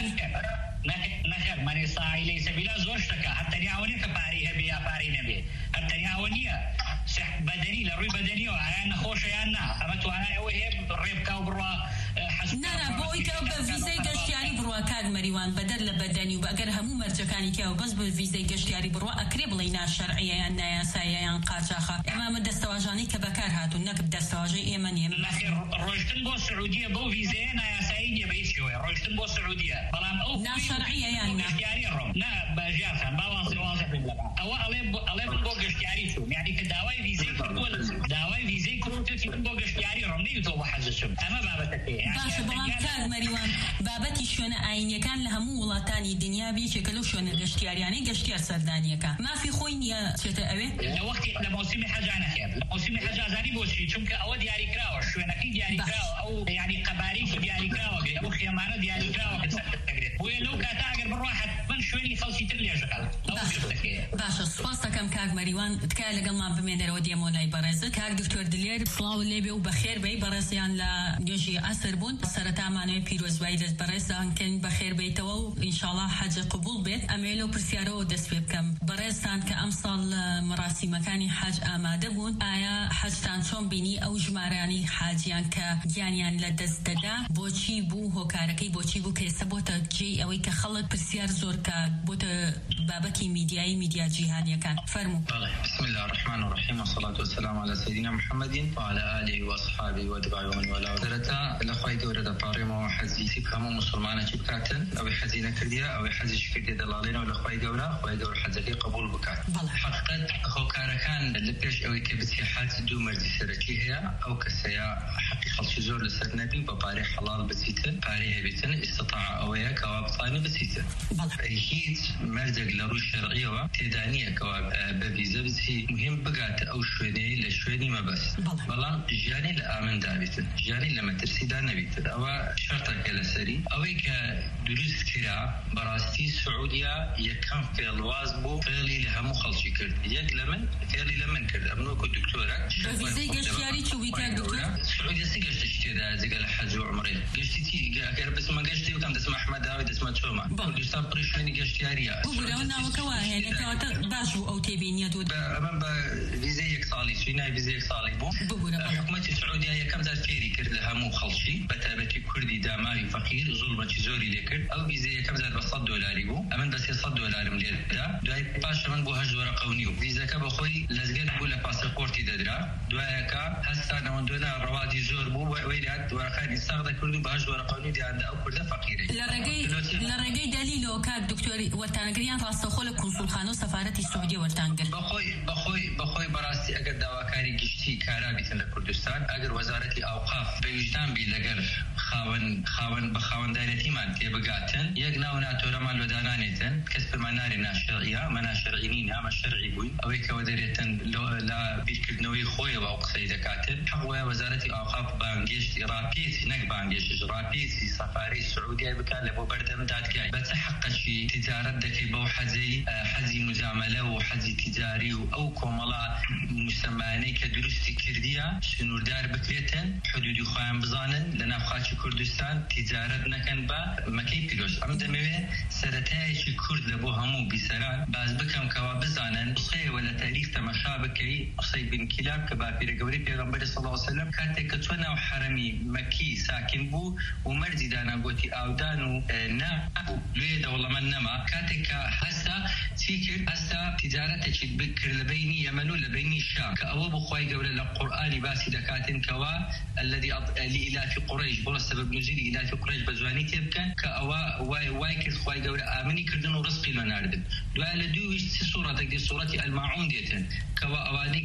نەخێر من ئێستا لێ سەبیلا زۆر شتەکە هەرتەنیا ئەوە کە پارەی هەبێ یا پارەی نەبێ هەرتەنیا ئەوە نییە بەدەنی لە ڕووی بەدەنیەوە ئایا نەخۆشە یان نا ئەمە توانای ئەوە هەیە ڕێبکا و بڕوا نانا بۆی کە بە ڤیزای گەشتیاری بڕوا کات مەریوان بەدەر لە بەدەنی و بەگەر هەموو مەرجەکانی کیاوە بەس بە ڤیزای گەشتیاری بڕوا ئەکرێ بڵێ ناشەرعیە یان نایاساییە یان قاچاخە ئەمە دەستەواژانەی کە بەکار هاتوون نەک دەستەواژەی ئێمە نیە ڕۆیشتن بۆ سعودیە بەو ڤیزەیە نایاسایی نیە بە هیچ شێوەیە ڕۆیشتن بۆ سعودیە بەڵام ئەو ناشەرعیە یان گەشتیاری ڕۆم نا باژیارخان باوەڵی واضح بن لەبا ئەوە ئەڵێ بۆ گەشتیاری چوم یعنی کە داوای ڤیزەی کردووە داوای ڤیزەی کردووەتی بۆ گەشتیاری ڕۆم نەیوتەوە بۆ حەجەچم ئەمە بابەتەکەیە باشە بەڵام کار مەریوان بابەتی شوێنە ئاینیەکان لە هەموو وڵاتانی دنیا بێچێکە لەو شوێنە گەشتیاریانەی گەشتیار سەردانیەکە مافی خۆی نییە چێتە ئەوێ لە وەختی لە مۆسیمی حەجا نەخێر لە مۆسیمی حەجا زانی بۆچی چونکە ئەوە دیاریکراوە شوێنەکەی دیاریکراوە ئەو یعنی قەبارەی دیاریکراوە ئەو خێمانە دیاریکراوە کە سەردەگرێت بۆیە لەو کاتا ئەگەر بڕوا حتمەن شوێنی خەڵکی تر لێژەکات باشە سوپاس دەکەم کاک مەریوان تکایە لەگەڵمان بمێنەرەوە دێمۆ لای بەڕێزت کاک دکتۆر دلێر سڵاو لێبێ و بەخێر بێی بەڕێزیان لە نوێژی ئەسر بوون سەرەتامانەوەی پیرۆزبایی دەست بەڕێزانکەن بەخێر بێیتەوە و ئینشاڵڵا حەجە قبوڵ بێت ئەمێ لەو پرسیارەوە دەست پێ بکەم بەڕێزتان کە ئەم ساڵ مەراسیمەکانی حەج ئامادە بوون ئایا حەجتان چۆن بینی ئەو ژمارانی حاجیان کە گیانیان لە دەست دەدا بۆچی بوو هۆکارەکەی بۆچی بوو کە ئێستا بۆتە جێی ئەوەی کە خەڵک پرسیار زۆر کە بۆتە بابەتی میدیایی میدیا جیهانیەکان فەرموو بسم الله الرحمن الرحيم والصلاة والسلام على سيدنا محمد وعلى آله وأصحابه وأتباعه ومن والاه درتا لخوای گەورە دەپاڕێمەوە حەزی هەموو مسلمانێکی بکاتن ئەوەی حەزی نەکردیە ئەوەی حەزیش کردێ دەڵاڵێنەوە لەخوای گەورە خوای گەورە حەزەکەی قبول بکات حقیقەت هۆکارەکان لە پێش ئەوەی کە بچی حەج دوو مەرجی سەرەکی هەیە ئەو کەسەیە حەقی خەڵکی زۆر لەسەر نەبی بە پارەی حەڵال بچیتن پارەی هەبێتن ئیستطاع ئەوەیە کەوا بتوانێ بچیتن هیچ مەرجێک لە ڕووی شەرعیەوە تێدا نییە کەوا بە ڤیزە بچی مهم بگاتە ئەو شوێنەی لە شوێنی مەبەست بەڵام ژیانی لە ئامندا بێتن ژیانی لە مەترسیدا نەبێتن ئەوە شەرتێکە لەسەری ئەوەی کە دروست کرا بەڕاستی سعودیا یەکەم فێڵواز بوو فێڵی لە هەموو خەڵکی کرد یەک لە من فێڵی لە من کرد ئەم وەکو دکتۆرە بە ڤیزەی گەشتیاری چووی کاک دکتۆر سعودیا چ گەشتێکی تێدا جگە لە حەج و عومرە گەشتی چی ئەگەر بچمە گەشتی وتم دەچمە ئەحمەداوی دەچمە چۆمە کوردستان پڕی شوێنی گەشتیاریە بگورەوە ناوەکە وایە کەواتە باش بوو ئەو تێبینیەت و ئەمە بە ڤیزەی یەک ساڵی چوینای ڤیزەی یەک ساڵی بوو حکومەتی سعودیا یەکەم جار فێری کرد لە هەموو خەڵکی بە تایبەتی کوردی داماوی فەقیر زوڵمەکی زۆری لێ کرد ئەو ڤیزە یەکەم جار بە سەد دۆلاری بوو ئەمن بە سێسەد دۆلارم لێدا دوای پاشە من بۆ هەشت وەرەقە و نیو ڤیزەکە بە خۆی لەزگەر بوو لە پاسەپۆرتی دەدرا دوایەکە هەستا نەوەندۆنا ڕەواتی زۆر بوو وەی هات وەرەقانی ساغ دەکرد و بە هەشت وەرەقە و نیو دیاندا ئەو کوردە فەقیرەی لە ڕێگەی دەلیلەوە کاک دکتۆری وەرتانەگریان ڕاستەوخۆ لە کونسوڵخانە و سەفارەتی سعودیە وەرتانگر بەخۆی بەخۆی بەخۆی بەڕاستی ئەگەر داواکاری گشتی کارابیتن لە کوردستان ئەگەر وەزارەتی ئاوقاف بە ویژدان بی لەگەر خاوەن خاوەن بە خاوەندارەتیمان تێبگاتن یەک ناو ناتۆرەمان لۆدانانێتن کەس پێمان نارێ ناشەرعیە ئەمە ناشەرعی نین ئەمە شەرعی بووین ئەوەی کەوە دەرێتن لە بیرکردنەوەی خۆیەوە ئەو قسەی دەکاتن حەق وایە وەزارەتی ئاوقاف بانگێشتی ڕاپێچی نەک بانگێشتش ڕاپێچی سەفارەی سعودیای بکات لە بۆ بەردەم دادگای بە چه حەقەشی تجارەت دەکەی بەو حەجەی حەجی مجاملە و حەجی تیجاری و ئەو کۆمەڵە مسلمانەی کە دروستی کردیە سنووردار بکرێتن حدودی خۆیان بزانن لە ناوخاکی کوردستان تجارەت نەکەن بە مەکەی پیرۆز ئەم دەمەوێت سەرەتایەکی کورد لە بۆ هەموو بیسەران باز بکەم کەوا بزانن قسەیەوە لە تاریخ تەماشا بکەی قسەی بن کیلاب کە باپیرەگەورەی پێغەمبەری صلی الله علیه وسلم کاتێک کە چۆن ناو حرەمی مەکی ساکن بوو و مەرجی داناگۆتی ئاودان و نابوو لێ دەوڵەمەند نەما کاتێک کە هەستا چی کرد هەستا تجارەتێکی بکرد لە بینی یەمەن و لە بینی شام کە ئەوە بخوای گەورە لە قورئانی باسی دەکاتن کەوا الذي لإلاف قريش بۆ سبب نزول إلاف قريش بەجوانی تێبکەن کە ئەوە وای وای کرد خوای گەورە ئامنی کردن و ڕزقی لە ناردن دوای لە دوویش چ سوورەتێک دی سوورەتی ئەلماعون دێتن کەوا ئەوانەی کە باوەڕی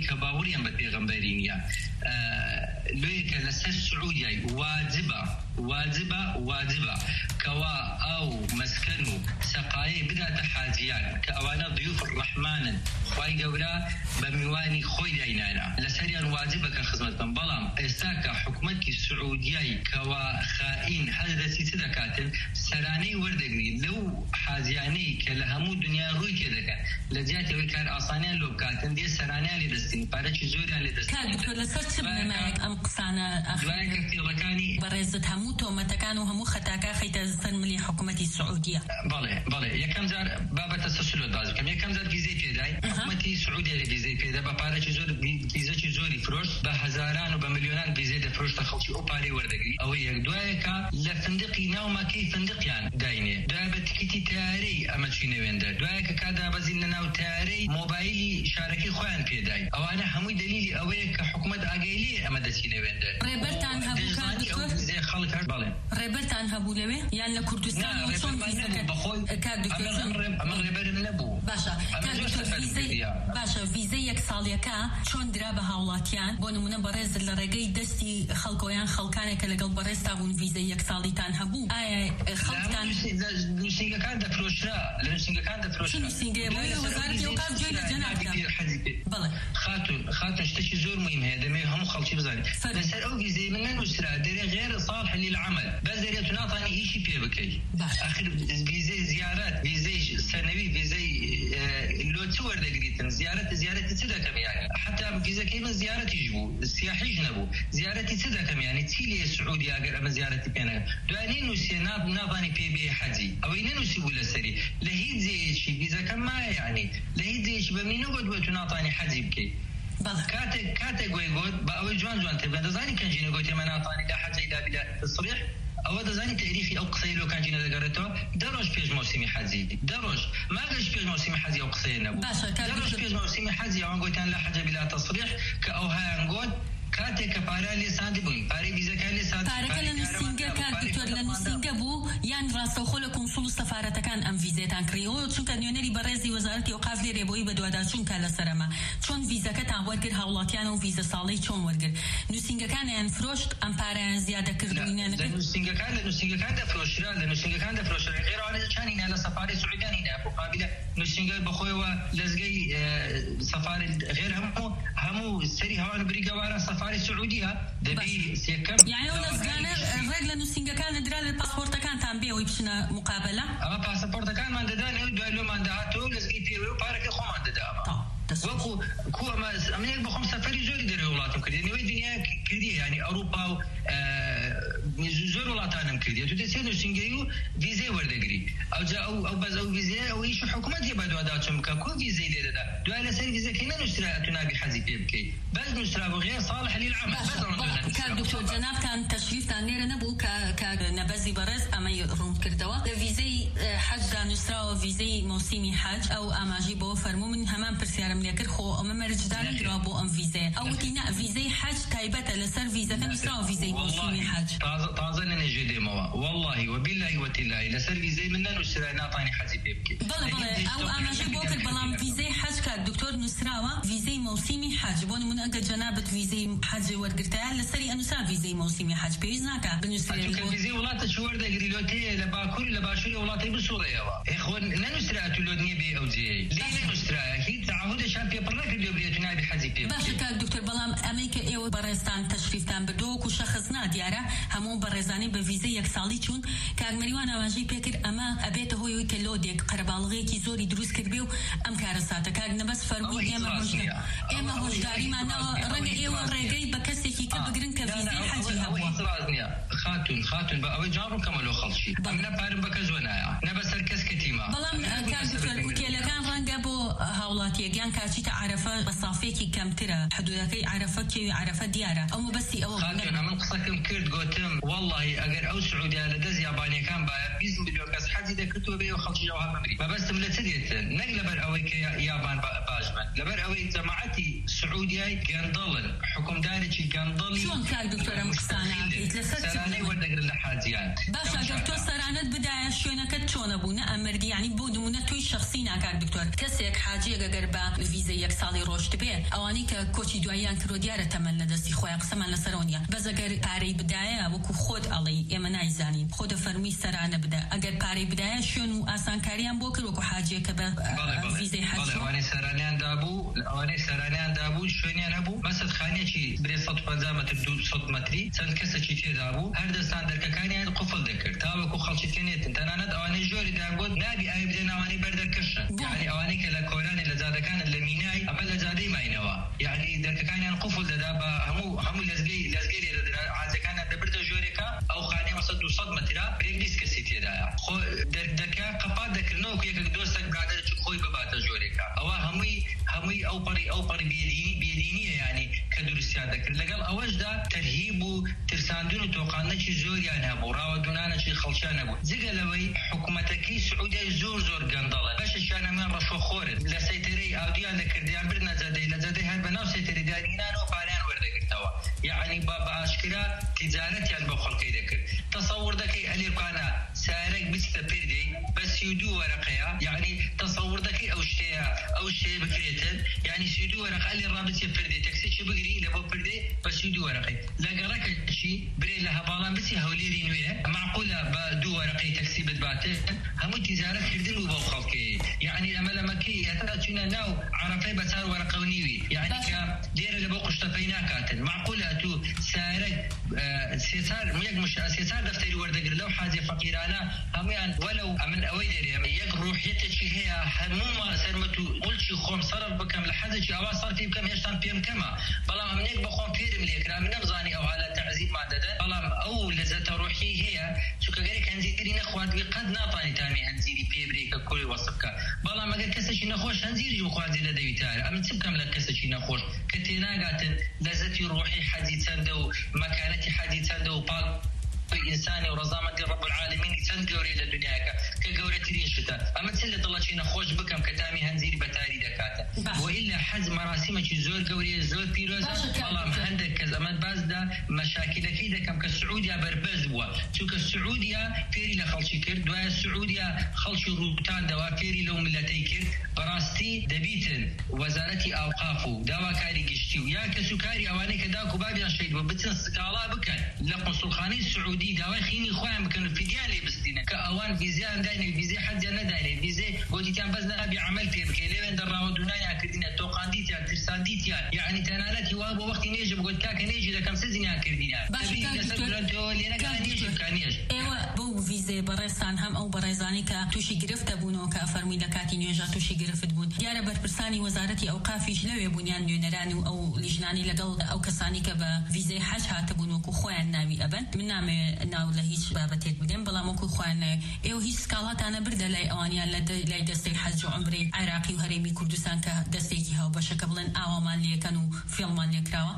باوریان بە پێغەمبەری نییە لێکە لەسەر سعودیای واجبە واجبە واجبە کەوا ئەو مەسکەن و سەقایە بداتە حاجیان کە ئەوانە ضیوف الرحمانن خوای گەورە بە میوانی خۆی داینانە لەسەریان واجبە کە خزمەت بن بەڵام ئێستا کە حکومەتی سعودیای کەوا خائین هەردەسی چ دەکاتن سەرانەی وەردەگری لەو حاجیانەی کە لە هەموو دنیا ڕووی تێ دەکەن لە جیاتەوەی کار ئاسانیان لۆ بکاتن دێ سەرانیان لێ دەستین پارەکی زۆریان لێ دەستین لەسەر چ بنەمایەک ئەم قسانە دوایە کە فێڵەکانی بەڕێزت هەموو تۆمەتەکان و هەموو خەتاکە خەیتە سەر ملی حکومەتی سعودیە بەڵێ بەڵێ یەکەم جار بابەتە سەسولۆت باز بکەم یەکەم جار ڤیزەی پێدای حکومەتی سعودیە ڤیزەی پێدا بە پارەکی زۆر ڤیزەی زۆری فرۆشت بە هەزاران و بە ملیۆنان ڤیزەی دەفرۆشتە خەڵکی ئەو پارەی وەردەگری ئەوەی یەک دوایەکە لە فندقی ناو مەکەی فندقیان داینێ دوای بە تیکیتی تیارەی ئەمە چینەوێندە دوایەکە کادابەزین لە ناو تیارەی مۆبایلی شارەکەی خۆیان پێدای ئەوانە هەمووی دلیلی ئەوەیە کە حکومەت ئاگای لێ ئەمە دەچینەوێندە ڕێبەرتان هەبوو خەڵک هەر بەڵێ ڕێبەرتان هەبوو لەوێ یان لە کوردستان چۆن ئەمە ڕێبەرم نەبوو باشە باشە ڤیزەی یەک ساڵیەکە چۆن درا بە هاوڵاتیان بۆ نمونە بەڕێز لە ڕێگەی دەستی خەڵکۆیان خەڵکانێکە لەگەڵ بەڕێستا بوون ڤیزەی یەک ساڵیتان هەبوو ئایا خەڵکتان نووسینگەکان دەفرۆشرا لە نووسینگەکان دەفرۆشرا نووسینگەیەوەی وەزارەتی ئەوقاف گوێ لە جەنابکە بەڵێ خاتون خاتون شتێکی زۆر مهم هەیە دەمێ هەموو خەڵکی بزانێت لەسەر ئەو ڤیزەی من نەنووسرا دەرێ غێر صالح للعمل بەس دەرێت ناتوانانی هیچی پێ بکەیت ئاخر ڤیزەی زیارەت ڤیزەی سەرنەوی ڤیزەی لۆ چ وەردەگریتن زیارەت زیارەتی چ دەکەم یانی حتا ڤیزەکەی من زیارەتیش بوو سیاحیش نەبوو زیارەتی چ دەکەم یانی چی لێ سعودی ئەگەر ئەمە زیارەتی پێ نەکەم دوای نووسێ نابانی پێ بێ حەجی ئەوەی نەنووسی بوو لەسەری لە هیچ جێیەکی ڤیزەکەم مایە یانی لە هیچ جێیەکی بەمنی نەگوت بۆ تو ناتوانی حەجی بکەیت کاتێک کاتێک گوێی گوت بە ئەوەی جوان جوان تێ دەزانی کەنجینە گوتی ئێمە ناتوانی لا حەجی لا بلا تصریح ئەوە دەزانی تاریخی ئەو قسەی لۆ کانجینە دەگەڕێتەوە دەڕۆژ پێش مۆسیمی حەجی دەڕۆژ ماگەش پێش مۆسیمی حەجی ئەو قسەیە نەبوو دەڕۆژ پێش مۆسیمی حەجی ئەوان گوتیان لا حەجە بلا تصریح کە ئەو هایان گوت کاتێک کە پارە لێ ساندی بووین پارەی ڤیزەکان لێ ساندی پارەکە لە نووسینگە کار دکتۆر لە نووسینگە بوو یان ڕاستەوخۆ لە کۆنسوڵ و سەفارەتەکان ئەم ڤیزەتان کڕیەوە چونکە نوێنەری بەڕێزی وەزارەتی ئەوقاف لێرێ بۆی بە دوواداچوونکە لەسەرەمە چۆن ڤیزەکەتان وەرگر هاوڵاتیانە و ڤیزە ساڵەی چۆن وەرگر نووسینگەکانیان فرۆشت ئەم پارەیان زیادە کردوینیان لە نووسینگەکان لە نووسینگەکان دەفرۆشرا لە نووسینگەکان دەفرۆشرا غێرانە چانینە لە سەفارەی سعودیانینە مقابلە نووسینگە بەخۆیەوە لەزگەی سەفارەت غێر هەموو هەموو سەری هەوان بریگەوارە سەفارەی سعودیە دەبی سێکەم یعنی ئەو لەزگانە ڕێک لە نووسینگەکانە درا لە پاسپۆرتەکانتان بێەوەی بچنە مقابلە ئەمە پاسپۆرتەکانمان دەدانێ و دوای لۆمان داهاتەوە لەزگەی پێوە و پارەکە خۆمان دەداوە وەکو کو ئەمە ئەمەیەک بخۆم سەفەری زۆری دەرەوە وڵاتم کردی نوێی دنیا کردی ینی ئەوروپا و زۆر وڵاتانم کردی تو دەچێت نووسینگەی و ڤیزەی وەردەگری ئەوجا ئەو ئەو بەز ئەو ڤیزەیە ئەوەیش حکومەتی بە دوواداچوون بکە کۆ ڤیزەی لێ دەدا دوای لەسەر ڤیزەکەی نەنووسرا تو نابی حەجی پێ بکەیت بەس نووسرا بۆ غێر صالح للعمل کار دکتۆر جەنابتان تەشریفتان لێرە نەبوو کە نەبەزی بەڕێز ئەمەی ڕوون کردەوە لە ڤیزەی حەجدا نووسراوە ڤیزەی مۆسیمی حەج ئەو ئاماژی بۆ فەرموو من هەمان پرسیارم لێکرد خۆ ئەمە مەرجدان نکراوە بۆ ئەم ڤیزەیە ئەوتی نە ڤیزەی حەج تایبەتە لەسەر ڤیزەکە نووسراوە ڤیزەی مۆسیمی حەج تازە لەنێژێ دێمەوە واللهی وباللهی وتاللهی لەسەر ڤیزەی من نەنووسرا ناتوانی حەجی پێ بکەیت بەڵێ بەڵێ ئەو ئاماژە بۆ کرد بەڵام ڤیزەی حەج کات دکتۆر نووسراوە ڤیزەی مۆسیمی حەج بۆ نمونە ئەگەر جەنابەت ڤیزەی حەج وەرگرتەیە لەسەری ئەنووسا ڤیزەی مۆسیمی حەج پێویست ناکات بنووسێت ڤیزەی وڵاتە چ وەردەگری لۆتەیە لە باکوور لە باشووری وڵاتی بسوڵەیەوە خۆ نەنووسرا تو لۆ نییە بێ ئەو جێی لێ نەنووسرا هیچ تعهودێکیان پێ پڕ نەکردو بێت و نابی حەجی پێ باشە کاک دکتۆر بەڵام ئەمەی کە ئێوە بەڕێزتان تەشریفتان بردووە و شەخص نادیارە هەموو بەڕێزانی بە ڤیزەی یەک ساڵی چوون کاگمەریوان ئاماژەی پێکرد ئەمە ئەبێتە هۆی کە لۆدێک قەرەباڵغەیەکی زۆری دروست کرد بێ و ئەم کارە ساتە کاک نەبەس فەرمووی ئێمە ئێمە هۆشداریمانەوە ڕەنگە ئێوە ڕێگەی بە کەسێکی کە بگرن کە ڤیزەی حەجی هەبووە خاتون خاتون بە ئەوەی جاڕوو کەمەلۆ خەڵکی نە پارم بە کەس وەنایە نە بەسەر کەس کەتیمە بەڵام کاک دکتۆر وکێلەکان ڕەنگە بۆ هاوڵاتیەکیان کاچیتە عەرەفە بە سافێکی کەمترە حدودەکەی عەرەفە کێوی عەرەفە دیارە ئەو مەبەستی ئەوە من قسەکەم کرد گوتم واللهی ئەگەر ئەو سعودیا لە دەست یابانیەکان باە بیست میلیۆن کەس حەجی دەکردووە بێ و خەڵکی جەواب بمری مەبەستم لە چ دێتن نەک لەبەر ئەوەی کە یابان باش بن لەبەر ئەوەی جەماعەتی سعودیای گەندەڵن حکومدارێکی گەندەڵی چۆن کاک دکتۆر ئەم قسانە لەسەر هەمووی وەردەگرن لە حاجیان. باشە ئەگەر تۆ سەرانەت بدایە شوێنەکەت چۆنە بوو نە ئەمەردی یعنی بۆ نمونە توی شخصی ناکات دکتۆر کەسێک حاجەیەک ئەگەر بە ڤیزە یەک ساڵی ڕۆشت بێ ئەوانەی کە کۆچی دواییان کردو دیارە تەمەن لە دەستی خۆیان قسەمان لەسەرەوە نیە بەس ئەگەر پارەی بدایە وەکو خۆت ئەڵێی ئێمە نایزانین خۆ دەفەرمی سەرانە بدە ئەگەر پارەی بدایە شوێن و ئاسانکاریان بۆ کرد وەکو حاجەیەکە بە ڤیزەی حەج ئەوانەی سەرانیان دابوو ئەوانەی سەرانیان دابوو شوێنیان هەبوو مەسەد خانێکی برێ سەد و پەنجا مەتر دوو سەد مەتری چەند کەسێکی تێدا بوو هەر دەستان دەرکەکانیان قوفڵ دەکرد تا وەکو خەڵکی تێنێتن تەنانەت ئەوانەی ژۆری دایانگوت نابی ئاوی بدەن ئەوانەی بەردەرکەشن یعنی ئەوانەی کە لە کۆرانێ لە جادەکانن لە مینای ئەمە لە جادەی ماینەوە یعنی دەرکەکانیان قوفڵ دەدا بە هەموو هەموو لەزگەی لەزگەی لێدەدرا حاجەکانیان دەبردە ژۆرێکە ئەو خانەی مەسەد و سەد مەترا برێک بیست کەسی تێدایە خۆ دەرکە قەپات دەکردنەوە وەکو یەکێک دۆستێک برادەرێکی خۆی بباتە ژۆرێکە ئەوە هەمووی هەمووی ئەو پەڕی ئەو پەڕی بێدینی بێدینیە یعنی کە دروستیان دەکرد لەگەڵ ئەوەشدا تەرهیب و ترساندن و تۆقاندنەکی زۆریان هەبوو ڕاوەدونانەکی خەڵکیان هەبوو جگە لەوەی حکوومەتەکەی سعودیای زۆر زۆر گەندەڵە بەشێکیان هەمان ڕەشوەخۆرن لە سەیتەرەی ئاودیان لەکردیان بردنە جەدەی لە جەدەی هەر بەناو سەیتەرەی دانینانەوە پاریان وەردەگرتەوە یعنی بە ئاشکرا تیجارەتیان بۆ خەڵکەی دەکرد تەسەوور دەکەی ئەلێکانە سارێک بچتە پردەی بە سی و دوو وەرەقەیە یعنی تەسەوور دەکەی ئەو شتەیە ئەو شتەیە بکرێتن یعنی سی و دوو وەرەقە لێ ڕابچێ پردەی تەکسێکی بگری لە بۆ پردەی بە سی و دوو وەرەقەی لە گەڕەکەشی برێ لە هەباڵان بچی هەولێری نوێ معقولە بە دوو وەرەقەی تەکسی بتباتێ هەموو تیجارەت کردن و بۆ خەڵکی یعنی ئەمە لە مەکەی هەتا چوونە ناو عەرەفەی بە چار وەرەقە و نیوی یعنی کە لێرە لە بۆ قوشتەپەی ناکاتن معقولە تو سارێک سێسار یەک مش سێسار دەفتەری وەردەگرت لەو حاجە فەقیرانە هەمویان وەلەو ئەمن ئەوەی دەرێ یەک ڕوحیەتێکی هەیە هەموو سەرمەت و مولکی خۆم سەرف بکەم لە حەجێکی ئەوا سەرفی بکەم هێشتان پێم کەمە بەڵام ئەمنێک بەخۆم فێرم لێکرا من نەمزانی ئەو حالە تەعزیبمان دەدەن بەڵام ئەو لەزەتە ڕوحی هەیە چونکە گەرێک هەنجیری نەخواردوی قەت ناتوانێت تامی هەنجیری پێ برێکە کوڵی وەسف بکە بەڵام ئەگەر کەسێکی نەخۆش هەنجیری بخواردی لە دەویتارە ئەمن چ بکەم لە کەسێکی نەخۆش کە تێناگاتن لەزەتی ڕوحی حەجی چەندە و مەکانەتی حەجی چەندە و پاک ئینسانی و ڕەزامەندی ڕەب العالمینی چەند گەورەی لە دنیاکە کە گەورەترین شتە ئەمە چ لە دڵەکی نەخۆش بکەم کە تامی هەنجیری بەتاری دەکاتە وئیلا حەج مەراسیمێکی زۆر گەورەیە زۆر پیرۆزە بەڵام هەندێک کەس ئەمە بازدا مەشاکلەکەی دەکەم کە سعودیا بەربەز بووە چونکە سعودیا فێری لە خەڵکی کرد دوایە سعودیا خەڵکی ڕووتاندەوە فێری لەو ملەتەی کرد بەڕاستی دەبیتن وەزارەتی ئاوقاف و داواکاری گشتی و یا کەسوکاری ئەوانەی کە داک و بابیان شەید بوو بچن سکاڵا بکەن لە قونسوڵخانەی سعودی داوای خینی خۆیان بکەن و فیدیان لێ بستینە کە ئەوان ڤیزیان داینێ ڤیزەی حەجیان نەداینێ ڤیزەی گۆتیان بەس نەبی عەمەل پێ بکەی لێوێن دەڕاوە دونایان کردینە تۆقاندیتیان ترساندیتیان یعنی تەنانەت وا بۆ وەختی نێژە بگوت کاکە نێژی دەکەم سزینیان کردینە ئێوە بۆ ڤیزەی بەڕێستان هەم ئەو بەڕێزانی کە تووشی گرفتە بوونەوە کە فەرمووی لە کاتی نوێژە تووشی گرفت بوون دیارە بەرپرسانی وەزارەتی ئەوقافیش لەوێ بوونیان نوێنەران و ئەو لیژنانی لەگەڵ ئەو کەسانی کە بە ڤیزەی حەج هاتبوون وەکو خۆیان ناوی ئەبن من نامێ ناو لە هیچ بابەتێک بدەم بەڵام وەکو خۆیان ئێوە هیچ سکاڵاتانە بردە لای ئەوانیان لای دەستەی حەج و عومرەی عێراقی و هەرێمی کوردستان کە دەستێکی هاوبەشەکە بڵێن ئاوامان لێکەن و فێڵمان لێکراوە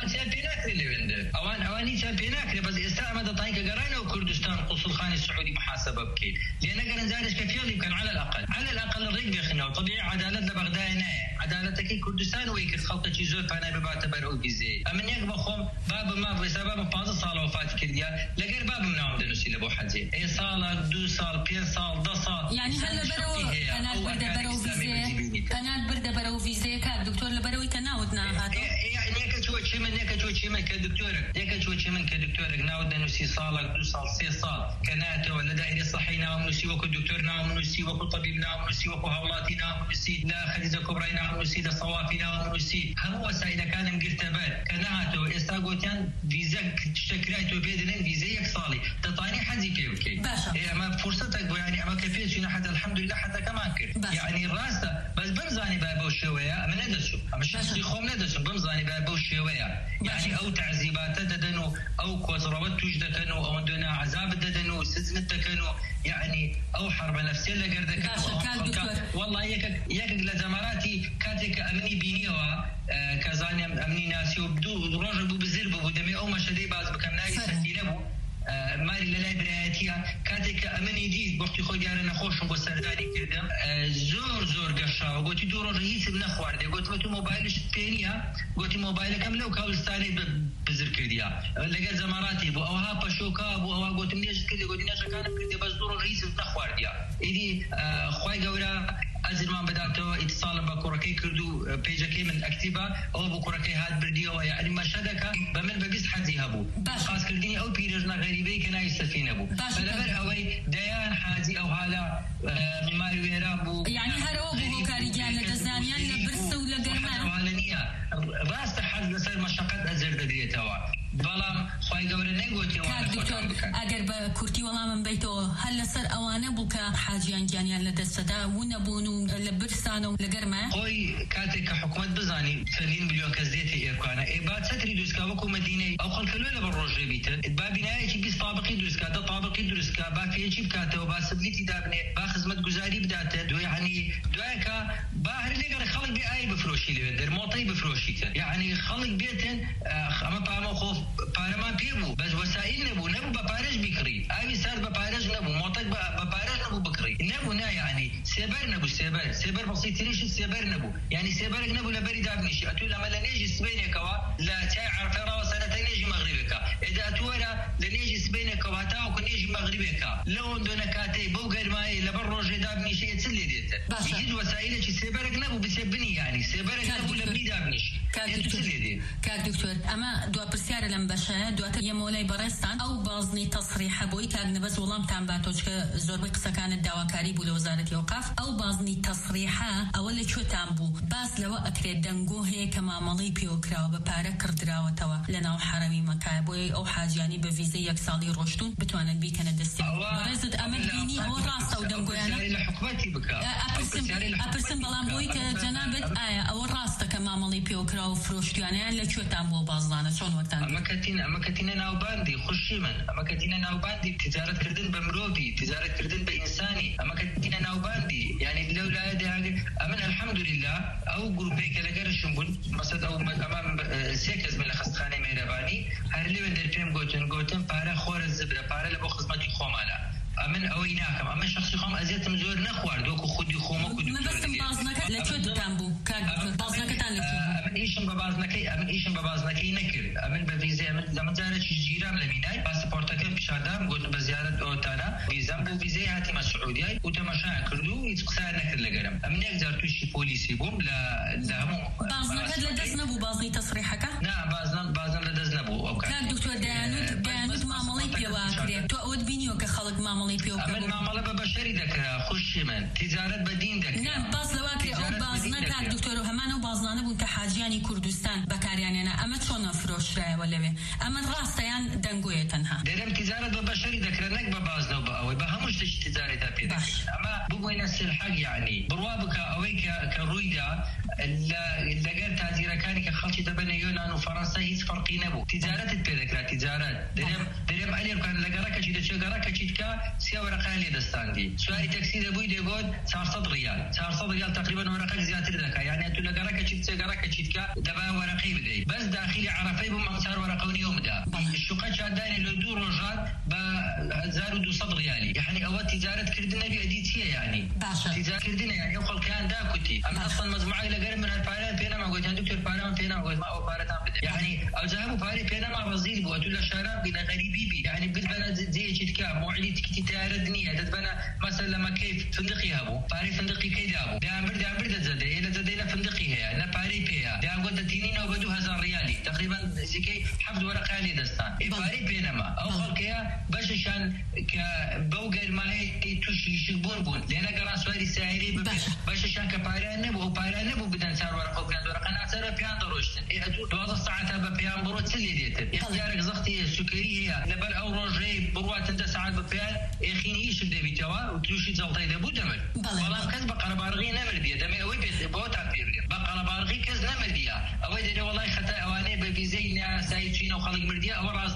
ئەوان ئەوانی چیان پێ ناکرێ بەس ئێستا ئەمە دەتوانین کە گەڕانەوە کوردستان قوسڵخانی سعودی محاسبە بکەیت لێ نەگەرن جارێک کە فێڵی بکەن على الأقل على الأقل ڕێک بێخنەوە طبیعی عەدالەت لە بەغدایە نایە عەدالەتەکەی کوردستان وەی کرد خەڵکێکی زۆر پانای بباتە بەر ئەو ڤیزەیە ئەمن یەک بەخۆم بابم ما ئێستا بابم پانزە ساڵە وەفات کردیا لەگەر بابم ناوم دەنووسی لە بۆ حەجێ ئێ ساڵە دوو ساڵ پێنج ساڵ دە ساڵ یعنی هەر لەبەرەوە ئەنات بردە بەرەو ڤیزەیە ئەنات بردە بەرەو ڤیزەیە کات دکتۆر لەبەرەوەی کە ناوت ناهاتەوە یەکە چوە چی من یەکە چوە چی من کە دکتۆرێک یەکە چوە چی من کە دکتۆرێک ناوت دەنووسی ساڵێک دوو ساڵ سێ ساڵ کە ناتەوە لە دایرەی سەحی ناوم نووسی وەکو دکتۆر ناوم نووسی وەکو طبیب ناوم نووسی وەکو هەوڵاتی ناوم نووسی لە خەدیجە کوبڕای ناوم نووسی لە سەوافی ناوم نووسی هەموو وەسایلەکانم گرتە بەر کە نهاتەوە ئێستا گوتیان ڤیزە شتەکرای تۆ پێ دەنێن ڤیزە یەک ساڵی دەتوانی حەجی پێ بکەیت ئێمە فرسەتێک بۆ یعنی ئەمە کە پێچوونە حەج الحەمدولله حەجەکەمان کرد یعنی ڕاستە بەس بمزانی با بەو شێوەیە ئەمە نەدەچوو ئەمە شخصی خۆم نەدەچوو بمزانی با بەو شێوەیە یعنی ئەو تعزیباتە دەدەن و ئەو کۆزڕەوە توش دەکەن و ئەوەن دوێنە عەزابت دەدەن و سجنت دەکەن و یعنی ئەو حەربە نەفسیە لەگەر دەکەن والله یەکێک لە جەماراتی کاتێک کە ئەمنی بینیەوە کە زانیم ئەمنی ناسی و دوو ڕۆژە بوو بزر بوو دەمێ ئەو مەشەدەی باز بکەم ناوی سەفینە بوو ماری لەلای برایەتیە کاتێک کە ئەمەنی دیت وەختی خۆی دیارە نەخۆشم بۆ سەردانی کردم زۆر زۆر گەشاوە گوتی دوو ڕۆژ هیچم نەخواردێ گوتمە تو مۆبایلشت پێ نییە گوتی مۆبایلەکەم لەو کاڵستانەی بزر کردیا لەگەر زەماراتی بۆ ئەوها پەشۆکا بۆ ئەوە گوتم نێژت کردی گوتی نێژەکانم کردێ بەس دوو ڕۆژ هیچم نەخواردیا ئیدی خوای گەورە ئەزرمان بداتەوە ئیتصالم بە کوڕەکەی کرد و پێیجەکەی من ئەکتیبە ئەوە بۆ کوڕەکەی هات بردیەوە یعنی مەشە دەکە بە من بە بیست حەزی هەبوو خاسکردنی ئەو پیرژنە غەریبەی کە ناوی سەفینە بوو بەلەبەر ئەوەی دەیان حاجی ئەو حالا ماروێرا بوو یعنی هەرەوە بوو هۆکاری گیان لە دەستدانیان لە برسە و لە گەرمان نییە ڕاستە حەز لەسەر مەشەقەت ئەجر دەدرێتەوە بەڵام خوای گەورە نەیگوتیەوە ئەگەر بە کورتی وەڵامم بیتەوە هەر لەسەر ئەوانە بوو کە حاجیان گیانیان لە دەستەدا و نەبوون و لە برسانە و لە گەرمە خۆی کاتێک کە حکوومەت بزانی چەندین میلیۆن کەس دێتە ئێرکوانە ئێ با چەتری دروستکە وەکو مەدینەی ئەو خەڵکە لێ لەبەر ڕۆژێ بیتن با بینایەکی بیست تابقی دروستکە دە تابقی دروستکە با فێچی بکاتەوە با سبلیتی دابنێ با خزمەتگوزاری بداتە دوای هەنی دوایەکە با هەر لێگەر خەڵک بێ ئای بفرۆشی لێ دەرمۆتەی بفرۆشیتن یعنی خەڵک بێتن ئەمە پامە خۆ پارەمان پێ بوو بەس وەسائل نەبوو نەبوو بە پارەش بیکڕی ئاوی سارد بە پارەش نەبوو مۆتەک بە پارەش نەبوو بکڕی نەبوو نا یعنی سێبەر نەبوو سێبەر سێبەر بەڵسی تریشی سێبەر نەبوو یعنی سێبەرێک نەبوو لە بەری دابنیشی ئەتوو لەمە لە نێژی سبەینێکەوە لە چای عەرفە ڕاوە سەرەتای نێژی مەغریبێکە ئێدا ئەتووەرە لە نێژی سبەینێکەوە تاوەکو نێژی مەغریبێکە لەوە دۆنە کاتەی بەو گەرمایی لەبەر ڕۆژێ دابنیشی چ لێ دێتە هیچ وەسائلێکی سێبەرێک نەبوو بچێ بنی یعنی سێبەرێک نەبوو لە بری دابنیشی کاک دکتۆر ئەمە دوا پرسیارە لەم بەشەیە دواتر یەمەوەلای بەڕێستان ئەو بازنی تەسریحە بۆی کاک نەبەس وەڵامتان باتۆ چکە زۆربەی قسەکانت داواکاری بوو لە وەزارەتی ئەوقاف ئەو بازنی تەسریحە ئەوە لە کوێتان بوو باس لەوە ئەکرێت دەنگۆ هەیە کە مامەڵەی پێوەکراوە بە پارە کردراوەتەوە لە ناو حرەمی مەکایە بۆی ئەو حاجیانی بە ڤیزەی یەک ساڵی ڕۆشتون بتوانن بیکەنە دەستی بەڕێزت ئەمە بینی ئەوە ڕاستە و دەنگۆیانە ئەپرسم بەڵام بۆی کە جەنابەت ئایا ئەوە ڕاستە کە مامەڵەی پێوەکراوە فرۆشتوانیان لە کوێتان بۆ بازڵانە چۆن وەکتان ئەمە کەتینە ئەمە کەتینە ناوباندی خوشی من ئەمە کەتینە ناوباندی تجارەتکردن بە مرۆڤی تجارەتکردن بە ئینسانی ئەمە کەتینە ناوباندی یعنی لەولایە ئەمن الحەمدولله ئەو گروپەی کە لەگەرشم بوون مەسەد ئەو ئەمە سێ کەس بە لە خەستخانەی مێرەبانی هەر لێوێ دەرپێم گوتن گوتن پارە خۆرە زبرە پارە لە بۆ خزمەتی خۆمانە ئەمن ئەوەی ناکەم ئەمە شخصی خۆم ئەزیەتم زۆر نەخوارد وەکو خودی خۆمە و من بەستم بازنەکە لەکوێ دتان بوو کاک بازنەکەتان لەکوێ بوو ئەمن ئیشم بە بازنەکەی ئەمن ئیشم بە بازنەکەی نەکرد ئەمن بە ڤیزە ئەمن لەمە جارێکی ژیرام لە مینای پاسپۆرتەکەم پیشاردام گوتم بە زیارەت ئەوتانە ڤیزام بۆ ڤیزەی هاتیمە سعودیای و تەماشایان کرد و هیچ قسەیان نەکرد لەگەرم ئەمن یەک جار تووشی پۆلیسی بووم لە هەموو بازنەکەت لەدەست نەبوو بازنی تەسریحەکە نا بازن بازن لەدەست نەبوو ئەو کاک دکتۆر دەیانوت دەیانوت مامەڵەی پێوەکرێت تۆ ئەوت بینیوە کە خەڵک مامەڵەی پێوەکرێت مامەڵە بە بەشەری دەکرا خوشی من تجارەت بە دین دەکرا نعم باس لەواکرێ ئەو بازنە کاک دکتۆر و هەمان ئەو بازنانە بوون کە حاجیانی کوردستان بەکاریانێنە ئەمە چۆن نەفرۆشرایەوە لەوێ ئەمە ڕاستەیان دەنگۆیە تەنها دەرم تجارەت بە بەشەری دەکرا نەک بە بازنە و بە ئەوەی بە هەموو شتێکی تجارەتا پێ دەکرێت ئەمە ببووینە سلحەق یعنی بڕوا بکە ئەوەی کە ڕوویدا لەگەر تاجیرەکانی کە خەڵکی دەبەنە یۆنان و فەڕەنسا هیچ فەرقی نەبوو تجارەتت پێ دەکرا تجارەت دەرێم دەرێم ئەلێ بکەن لە گەڕەکەچی دەچێ گەڕەکەچی بکە سیا وەرەقان لێ دەستاندی سواری تاکسی دەبووی دەگوت چوارسەد ریال چوارسەد ریال تقریبا وەرەقەک زیاتر دەکا یعنی تو لە گەڕەکەچی بچێ گەڕەکەچی بکە دەبا وەرەقەی بدەیت بەس داخلی عەرەفەی بووم ئەم چار وەرەقە و نیوە مدا شوقە چادانی لە دوو ڕۆژات بە هەزار و دووسەد ریالی یعنی ئەوە تجارەتکردن نەبی ئەدی چییە یعنی تجارەتکردنە یعنی ئەو خەڵکیان داکوتی ئەمە ئەسڵ مەزموعەی لەگەرم من هەر پارەیان پێ نەما گوتیان دکتۆر پارەمان پێ نەما گوتم ئەو پارەتان بدە یعنی ئەوجا هەموو پارەی پێ نەما ڕەزیل بوو ئەتوو لە شاران بی لە غەریبی بی یعنی بتبەنە جێیەکی تکا موعدی تکتی تیارەت نییە دەتبەنە مەسەل لە مەکەی فندقی هەبوو پارەی فندقی کەیدا بوو دەیانبر دەیانبر دەجەدەی لە جەدەی لە فندقی هەیە لە پارەی پێیە دەیانگوت دەتینینەوە بە دوو هەزار ریالی تقریبا نزیکەی حەفت وەرەقیان لێ دەستان ئێ پارەی پێ نەما ئەو خەڵکەیە بەششان کە بەو گەرمایەی تووشی شک بوون بوون لێنە گەڕان سواری سایری ببێت بەششان کە پارەیان نەبوو ئەو پارەیان نەبوو بدەن چار وەرەقە و پێنج وەرەقە ناچارە پێیان دەڕۆشتن ئێ ئەتوو دوازدە سەعاتە بە پێیان بڕۆ چ لێ دێتن ئختیارێک زەختی هەیە سوکەری هەیە لەبەر ئەو ڕۆژەی بڕواتن دە سەعات بە پێیان ئێخینی ئیشت دەبیتەوە و تووشی جەڵتەی دەبوو دەمرد بەڵام کەس بە قەرەباڵغی نەمردیە دەمێ ئەوەی پێ بۆتان پێ بگرێت بە قەرەباڵغی کەس نەمردیە ئەوەی دەرێ وەڵای خەتای ئەوانەیە بە ڤیزەی ناسایی چینە و خەڵک مردیە ئەوە ڕاست ناکەن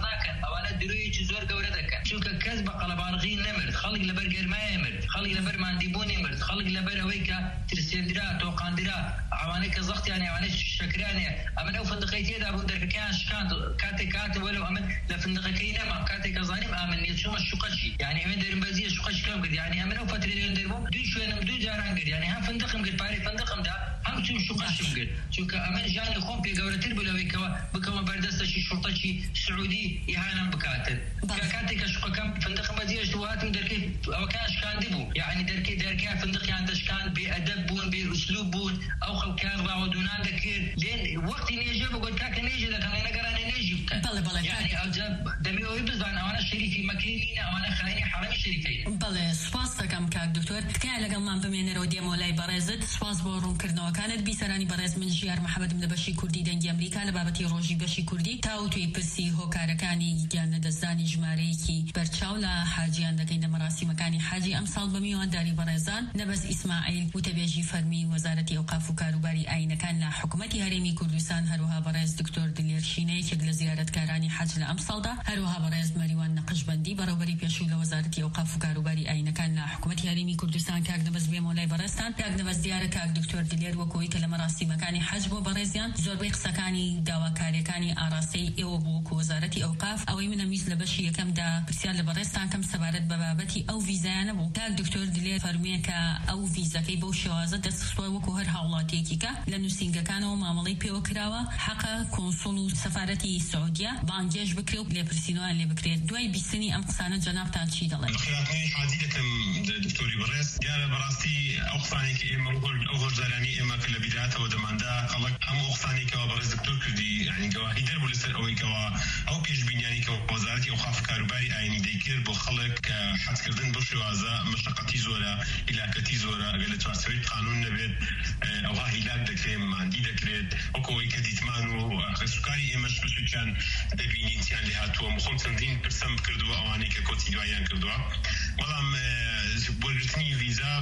ئەوانە درویەکی زۆر گەورە دەکەن چونکە کەس بە قەڵەبارغی نەمرد خەڵک لەبەر گەرمایە مرد خەڵک لەبەر ماندیبوونی مرد خەڵک لەبەر ئەوەی کە ترسێنرا تۆقاندرا ئەوانەی کە زەختیانێ ئەوانەی شەکرانێ ئەمن ئەو فندقەی تێدا بوون دەرکەکەیان شکاند کاتێک کاتە وەلەو ئەمن لە فندقەکەی نەما کاتێک کە زانیم ئامن نیە چوومە شوقەچی یعنی ئەمن دەرمبەزیە شوقەچ کەم کرد یعنی ئەمن ئەو فترەیان دەربوو دوی شوێنم دوو جاران کرد یعنی هەم فندقم کرد پارەی فندقمدا هەم چوم شوقەچم کرد چونکە ئەمن ژیانی خۆم پێ گەورەتر بوو لەوەی کەوە بکەمە بەردەستەشی شوڕتەکی سعودی ئیهانەم بکاتن کاتێک کە شوقەکەم فندقم بەجێش دواتم دەرکەی ئەوەکان شکاندی بوو یعنی دەرکەی دەرکەی فندقیان دەشکاند بێ ئەدەب بوون بێ ئوسلوب بوون ئەو خەڵکیان ڕاوەدوونان دەکرد لێن وەختی نێژە بگوت کاکە نێژە دەکەن نەگەرانێ نێژی بکەن یعنی ئەوجا دەمەوەی بزان ئەوانە شەریفی مەکەی نینە ئەوانە خاینی حەرەمی شەریفەین بەڵێ سوپاس دەکەم کاک دکتۆر تکایە لەگەڵمان بمێنەرەوە دێمەوە لای بەڕێزت سوپاس بۆ ڕوونکردنەوەکانت بیسەرانی بەڕێز من ژیار محەممەدم لە بەشی کوردی دەنگی ئەمریکا لە بابەتی ڕۆژی بەشی کوردی تا و توی پرسی هۆکارەکانی گیانلەدەستدانی ژمارەیەکی بەرچاو لە حاجیان دەکەین لە مەراسیمەکانی حاجی ئەمساڵ بە میوانداری بەڕێزان نەبەس ئیسماعیل وتەبێژی فەرمی وەزارەتی ئەوقاف و کاروباری ئاینەکان لە حکوومەتی هەرێمی کوردستان هەروەها بەڕێز دکتۆر دلێر شینە یەکێک لە زیارەتکارانی حەج لە ئەمساڵدا هەروەها بەڕێز مەریوان نەقشبەندی بەڕێوەبەری پێشوو لە وەزارەتی ئەوقاف و کاروباری ئاینەکان لە حکوومەتی هەرێمی کوردستان کاک نەبەس بێمەوە لای بەڕێزتان کاک نەبەس دیارە کاک دکتۆر دلێر وەکۆی کە لە مەراسیمەکانی حەج بۆ بەڕێزیان زۆربەی قسەکانی داواکاریەکانی ئاراستەی ئێوە بوو وەکو وەزارەتی ئەوقاف ئەوەی منەویست لە بەشی یەکەمدا پرسیار لە بەڕێزتان کەم سەبارەت بە بابەتی ئەو ڤیزایانە بوو کاک دکتۆر دلێر فەرموویە کە ئەو ڤیزەکەی بەو شێوازە دەستخستووە وەکو هەر هاوڵاتیەکی کە لە نووسینگەکانەوە مامەڵەی پێوە کراوە حەقە کۆنسوڵ و سەفارەتی سعودیە بانگێش بکرێ و لێپرسینەوەیان لێ بکرێت دوای بیستنی ئەم قسانە جەنابتان چی دەڵێن؟ خێراتنەوەی حاجی دەکەم دکتۆری بەڕێز دیارە بەڕاستی ئەو قسانێکی ئێمە ئەو هۆشدارانی ئێمە کە لە بیداتەوە دەماندا خەڵک هەموو قسانێکەوە بەڕێز دکتۆر کردی یعنی گەواهی دەربوو لەسەر ئەوەی کەوە ئەو پێشبینیانی کە وەزارەتی ئەوقاف و کاروباری ئاینی دەیکرد بۆ خەڵک کە حەجکردن بۆ شێوازە مەشەقەتی زۆرە هیلاکەتی زۆرە ئەگەر لە چوارچەوەی قانون نەبێت ئەوها هیلاک دەکرێت ماندی دەکرێت وەکەوەی کە دیتمان و سوکاری ئێمەش بەشێکیان دەبینین چیان لێ هاتووە خۆم چەندین پرسەم کردووە ئەوانەی کە کۆچی دواییان کردووە بەڵام وەرگرتنی ڤیزا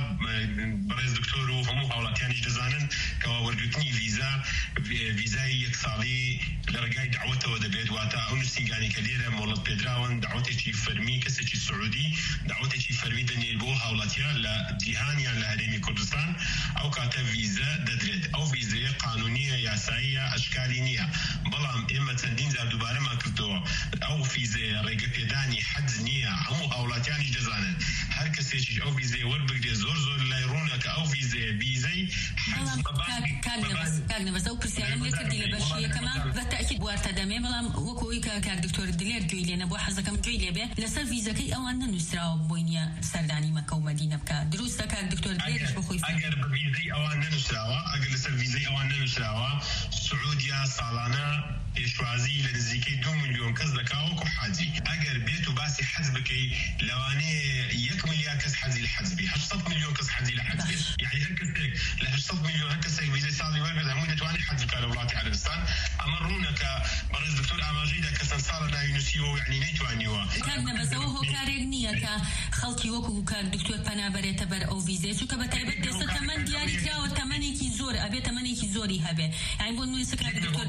بەڕێز دکتۆر و هەموو هاوڵاتیانیش دەزانن کەوا وەرگرتنی ڤیزا ڤیزای یەک ساڵی لە ڕێگای دعوەتەوە دەبێت واتە ئەو نووسینگانی کە لێرە مۆڵەت پێدراون دعوەتێکی فەرمی کەسێکی سعودی دعوەتێکی فەرمی دەنێت بۆ هاوڵاتیان لە جیهانیان لە هەرێمی کوردستان ئەو کاتە ڤیزە دەدرێت ئەو ڤیزەیە قانونیە یاساییە ئەشکالی نییە بەڵام ئێمە چەندین جار دووبارەمان کردەوە ئەو ڤیزەیە ڕێگە پێدانی حەج نییە هەموو هاوڵاتیانیش دەزانن هەر کەسێکیش ئەو ڤیزەیە وەربگرێت زۆر زۆر لای ڕوونە کە ئەو ڤیزەیە ڤیزەی کاک نەبەس ئەو پرسیارم لێ کردی لە بەشی یەکەمە بەتەئکید وارتە دەمێ بەڵام وەکەوەی کە کاک دکتۆر دلێر گوێی لێ نەبووە حەزەکەم گوێی لێبێ لەسەر ڤیزەکەی ئەوان نەنووسراوە بۆی نییە سەردانی مەکە و مەدینە بکە دروستە کاک دکتۆر دلێرش بخۆی ئەگەر بە ڤیزەی ئەوان نەنووسراوە ئەگەر لەسەر ڤیزەی ئەوان نەنووسراوە سعودیا ساڵانە پێشوازی لە نزیکەی دو میلیۆن کەس دەکاوەکو حاجی ئەگەر بێت و باسی حەج بکەی لەوانەیە یەک میلیارد کەس حەجی لە حەج بی هەشت میلیۆن کەس حەجی لە حەج بێت یعنی هەر کەسێک لە هەشت میلیۆن هەر کەسێک ڤیزەی ساڵی وەرگرت هەمووی دەتوانێت حەج بکات لە وڵاتی عەرەبستان ئەمە ڕوونە کە بەڕێز دکتۆر ئاماژەی دا کە چەند ساڵە ناوی نووسیوە و یعنی نەیتوانیوە کاک نەبەسەوە هۆکارێک نییە کە خەڵکی وەکو کاک دکتۆر پەنا بەرێتە بەر ئەو ڤیزەیە چونکە بەتایبەت دەستە تەمەن دیاری کراوە تەمەنێکی زۆر ئەبێ تەمەنێکی زۆری هەبێ یعنی بۆ نمونە کاک دکتۆر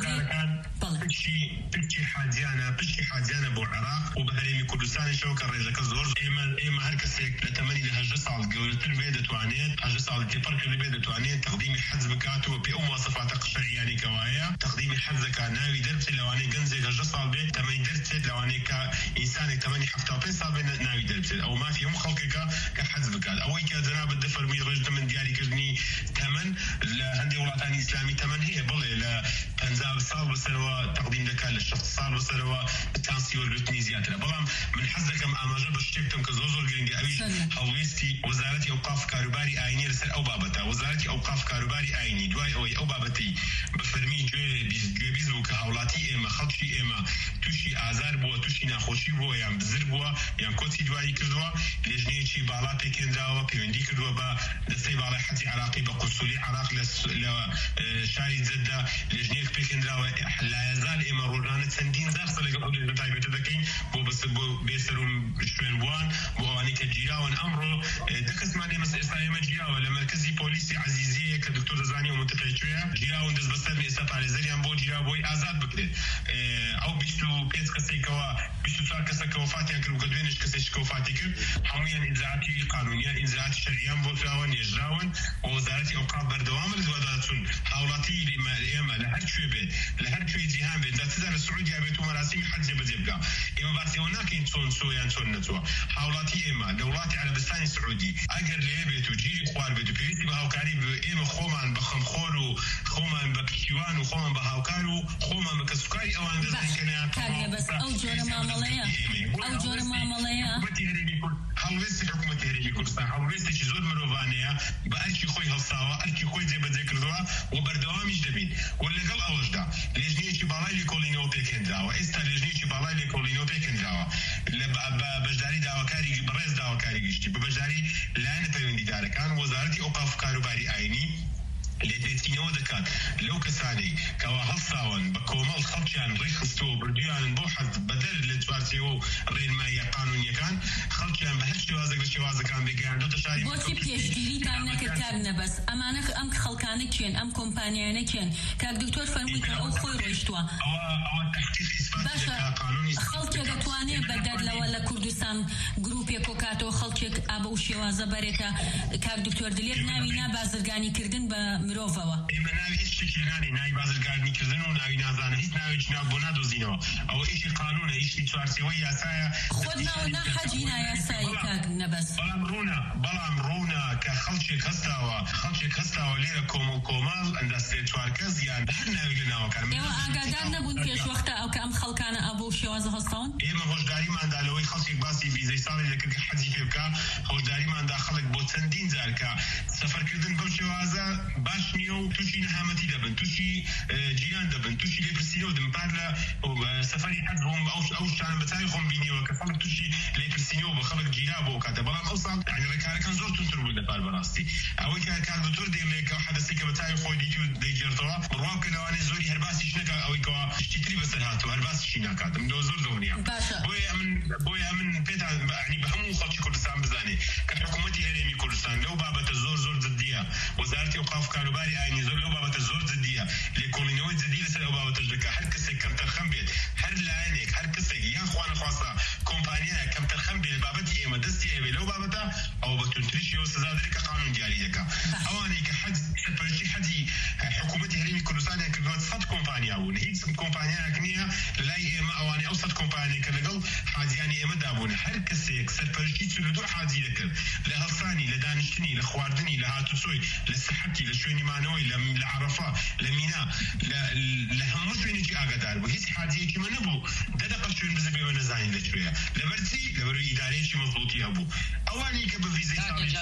پشتی حاجیانە پشتی حاجیانە بۆ عێراق و بە هەرێمی کوردستانیشەوە کە ڕێژەکە زۆر ئێمە ئێمە هەر کەسێک لە تەمەنی لە هەژدە ساڵ گەورەتر بێ دەتوانێت هەژدە ساڵی تێپەڕ کرد بێ دەتوانێت تەقدیمی حەج بکاتەوە پێ ئەو مواصفاتە شەرعیانی کەوایە تەقدیمی حەج دەکات ناوی دەربچێت لەوانەیە گەنجێک هەژدە ساڵ بێت تەمەنی دەربچێت لەوانەیە کە ئینسانێک تەمەنی هەفتاد و پێنج ساڵ بێت ناوی دەربچێت ئەو مافی هەموو خەڵکێکە کە حەج بکات ئەوەی کە جەنابەت دەفەرمووی ڕێژ تەمەن دیاریکردنی تەمەن لە هەندێک وڵاتانی ئیسلامی تەمەن هەیە بڵێ لە پەنجا ساڵ بەسەرەوە تەقدیم دەکات لە شەست ساڵ بەسەرەوە چانسی وەرگرتنی زیاترە بەڵام من حەز دەکەم ئاماژە بە شتێک بکەم کە زۆر زۆر گرنگە ئەویش هەڵوێستی وەزارەتی ئەوقاف و کاروباری ئاینی لەسەر ئەو بابەتە وەزارەتی ئەوقاف و کاروباری ئاینی دوای ئەوەی ئەو بابەتی بە فەرمی گوێبیست بوو کە هاوڵاتی ئێمە خەڵکی ئێمە تووشی ئازار بووە تووشی ناخۆشی بووە یان بزر بووە یان کۆچی دوایی کردووە لێژنەیەکی باڵا پێکێنراوە پەیوەندی کردووە بە دەستەی باڵای حەجی عێراقی بە قونسولی عێراق لە شاری جەددا لێژنەیەک پێکێنراوە لا یەزال ئێمە ڕۆژانە چەندین زار سەر لەگەڵ ئەو لێژنە تایبەتە دەکەین بۆ بەسەر بۆ بێسەر و شوێن بووان بۆ ئەوانەی کە گیراون ئەمڕۆ دە کەسمان ئێمە ئێستا ئێمە گیراوە لە مەرکەزی پۆلیسی عەزیزیەیە کە دکتۆر دەزانی و منتقەی کوێیە گیراون دەست بەسەر ئێستا پارێزەریان بۆ گیرا بۆی ئازاد بکرێت ئەو بیست و پێنج کەسێکەوە بیست و چوار کەسە کە وفاتیان کرد و کە دوێنێش کەسێکی کە وفاتی کرد هەموویان ئیجراعاتی قانونیان ئیجراعاتی شەرعیان بۆ کراوە نێژراون و وەزارەتی ئەوقاف بەردەوامە لە دووادە چون هاوڵاتی ئێمە لە هەر کوێ بێت لە هەر کوێی جیهان بێت جا چدا لە سعودیا بێت و مەراسیمی حەج جێبەجێ بکا ئێمە باسی ئەوە ناکەین چۆن چۆ یان چۆن نەچووە هاوڵاتی ئێمە لە وڵاتی عەرەبستانی سعودی ئەگەر لێ بێت و گیری خوار بێت و پێویستی بە هاوکاری ئێمە خۆمان بە خەمخۆر و خۆمان بە پشتیوان و خۆمان بە هاوکار و خۆمان بە کەسوکاری ئەوان دەستکەنیان ئەو جۆرە مامەڵەیە ئەو جۆرە مامەڵەیە هەڵوێستی حکوومەتی هەرێمی کوردستان هەڵوێستێکی زۆر مرۆڤانەیە بە ئەرکی خۆی هەڵساوە ئەرکی خۆی جێبەجێ کردووە و بەردەوامیش دەبین و لەگەڵ ئەوەشدا لێژنەیەکی باڵای لێکۆڵینەوە پێکهێنراوە ئێستا لێژنەیەکی باڵای لێکۆڵینەوە پێکهێنراوە بە بەشداری داواکاری بەڕێز داواکاری گشتی بە بەشداری لایەنە پەیوەندیدارەکان وەزارەتی ئەوقاف و کاروباری ئاینی لێبێتینەوە دەکات لەو کەسانەی کەوا هەڵساون بە کۆمەڵ خەڵکیان ڕێخستەوە بردویان بۆ حەز بەدەر لە چوارچێوە و ڕێنماییە قانونیەکان خەڵکیان بە هەر شێوازێک لە شێوازەکان بگەیاندوتە شاری بۆچی پێشگیریتان نەکرد کار نەبەس ئەمانە ئەم خەڵکانە کێن ئەم کۆمپانیانە کێن کاک دکتۆر فەرمووی کە ئەو خۆی ڕۆیشتووە باشە خەڵکێک دەتوانێت بەدەر لەوە لە کوردستان گروپێک کۆکاتەوە خەڵکێک ئابە و شێوازە بەرێتە کاک دکتۆر دلێت ناوی نا بازرگانیکردن بە مرۆڤەوە ئێمە ناوی هیچ شتێکی نانی ناوی بازرگانیکردن و ناوی نازانە هیچ ناوێکی ناو بۆ نادۆزینەوە ئەوە ئیشی قانونە ئیشی چوارچێوەی یاسایە خۆت ناو ناحەجی نایاسایی کاک نەبەس بەڵام ڕوونە بەڵام ڕوونە کە خەڵکێک هەستاوە خەڵکێک هەستاوە لێرە کۆمەڵ کۆمەڵ ئەندەستێ چوار کەس یان هەر ناوی لە ناوەکان ئێوە ئاگادار نەبوون پێشوەختە ئەو کە ئەم خەڵکانە ئابۆ و شێوازە هەستاون ئێمە هۆشداریماندا لەوەی خەڵکێک باسی ڤیزەی ساڵی دەکرد کە حەجی پێ بکە هۆشداریماندا خەڵک بۆ چەندین جار کە سەفەرکردن بەم شێوازە باش نییە و تووشی نەهامەتی دەبن تووشی جیران دەبن تووشی لێپرسینەوە دەبن پار لە سەفەری حەج بۆم ئەو شتانە بەتای خۆم بینیوە کە خەڵک تووشی لێپرسینەوە بە خەڵک گیرا بۆ کاتە بەڵام ئەو ساڵ یعنی ڕێکارەکان زۆر تونتر بوون لەپار بەڕاستی ئەوەی کە کاک دکتۆر دەیڵێت کە حەدەسێک کە بەتای خۆی دیتی و دەیگێڕتەوە ڕواو کە لەوانەیە زۆری هەر باسیش نەکات ئەوەی کەوا شتی تری بەسەر هاتووە هەر باسیشی ناکاتم لەوە زۆر دڵنیام بۆیە من بۆیە من پێتان یعنی بە هەموو خەڵکی کوردستان بزانێ کە حکوومەتی هەرێمی کوردستان لەو بابەتە زۆر زۆر جددیە وەزارەتی ئەوقاف و کاروباری ئاینی زۆر لەو بابەتە زۆر جددیە لێکۆڵینەوەی جددی لەسەر ئەو بابەتەش دەکات هەر کەسێک کەم تەرخەم بێت هەر لایەنێک هەر کەسێک یان خوا نەخواستا کۆمپانیایە کەم تەرخەم بێت بابەتی ئێمە دەستی هەبێ لەو بابەتە ئەو بە تونتریشیەوە سزا دەرێت کە قانون دیاری دەکات ئەوانەی کە حەج سەرپەرشتی حەجی حکوومەتی هەرێمی کوردستانیان کردووە سەد کۆمپانیا بوون هیچ کۆمپانیایەک نییە لەلای ئێمە ئەوانەی ئەو سەد کۆمپانیای کە لەگەڵ حاجیانی ئێمە دابوون هەر کەسێک سەرپەرشتی چل و دوو حاجی دەکرد لە هەڵسانی لە دانیشتنی لە خواردنی لە هاتوچۆی لە سەحەتی لە شوێنی مانەوەی لە عەرەفە لە مینا لە هەموو شوێنێکی ئاگادار بوو هیچ حاجیەکی مە نەبوو دەدەقە شوێن بزە بێوە نەزانین لەکوێیە لەبەرچی لەبەروی ئیدارەیەکی مەزبوطی هەبوو ئەوانی کە بە ڤیزەی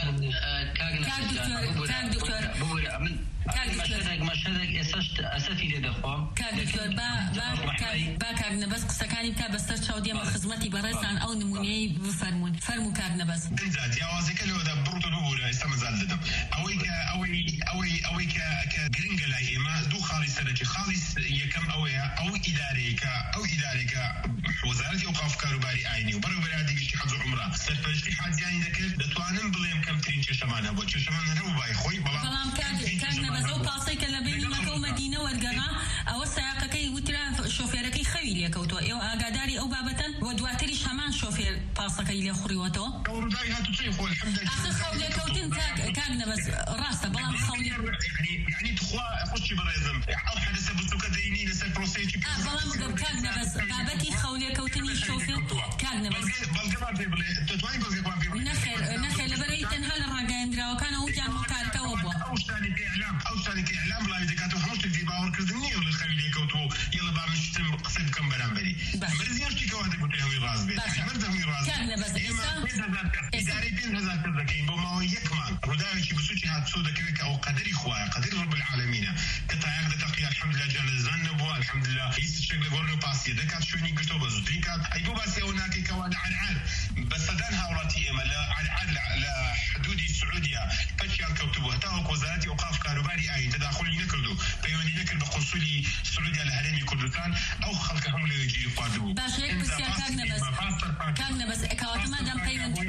مەشهدێک ئێساش ئەسەفی لێ دەخۆم کاک دکتۆر با کاک نەبەس قسەکانی بکە بەسەر چاودێمە خزمەتی بەڕێزان ئەو نمونەی بفەرمون فەرموو کاک نەبەس بنجات یاوازەکە لەوەدا بڕتە ببوورە ئێستا مەزال دەدەم ئەوەی کە ئەوەی ئەوەی ئەوەی کە گرنگە لای ئێمە دوو خاڵی سەرەکی خاڵی یەکەم ئەوەیە ئەو ئیدارەیەکە ئەو ئیدارێکە وەزارەتی ئەوقاف و کاروباری ئاینی و بەڕێوەبەری گشتی حەج و عومرە سەرپەرشتی حاجیانی دەکرد دەتوانم بڵێم کەمترین کێشەمان هەبووە کێشەمان هەبوو بای خۆی بەڵام کاک نەبەس ئەو پاسەی کە لە بینی مەکە و مەدینە وەرگەڕا ئەوە سایاقەکەی وترا شۆفێرەکەی خەوی لێکەوتووە ئێوە ئاگاداری ئەو بابەتەن و دواتریش هەمان شۆفێر پاسەکەی لێ خوڕیوەتەوە ئاخر خەو لێکەوتن کاک نەبەس ڕاستە بەڵام خەو یعنی تخوا خوشی بەڕێزم ئەو حەدەسە بچووکە دەینی لەسەر پرۆسەیەکی بەڵام کاک نەبەس بابەتی خەو لێکەوتنی شۆفێر کاک نەبەس بەڵگەمان پێ بڵێ دەتوانی بەڵگەمان پێ بڵێ نەخێر نەخێر لەبەرەوەی تەنها لە ڕاگەیەندراوەکانە وتیان کارەکەەوە بووە ئەو شتانی کە ئیعلام ئەو شتانی کە ئیعلام بڵاوی دەکات و هەموو شتێک دی باوەڕکردن نییە لە خەوی لێکەوتووە یەڵە با مشتم قسە بکەم بەرامبەری مرزی هەشتی کەوا دەگوتێ هەمووی ڕاست بێت مرد هەمووی ڕاست ئێمە ئیدارەی پێنج هەزار کەس دەکەین بۆ ماوەی یەک مانگ ڕووداوێکی بچووکی هاتوچۆ دەکەوێت کە ئەو قەدەری خوایە قەدەری رب العالەمینە کە تایەق دەتەقی الحەمدولله گیان لەدەستدان نەبووە الحەمدولله هیچ شتێک لە گۆڕی و پاسیە دەکات شوێنی گرتەوە بە زووترین کات ئەی بۆ باسی ئەوە ناکەی کەوا لە عەرعەر بە سەدان هاوڵاتی ئێمە لە عەرعەر لە حدودی سعودیا پەچیان کەوتبوو هەتا وەک وەزارەتی ئەوقاف و کاروباری ئاین تەداخلی نەکردو پەیوەندی نەکرد بە قونسولی سعودیا لە هەرێمی کوردستان او خلق هم اللي يجي يقادوا باش هيك بس كاغنا بس كاغنا بس كاوت ما دام بيوندي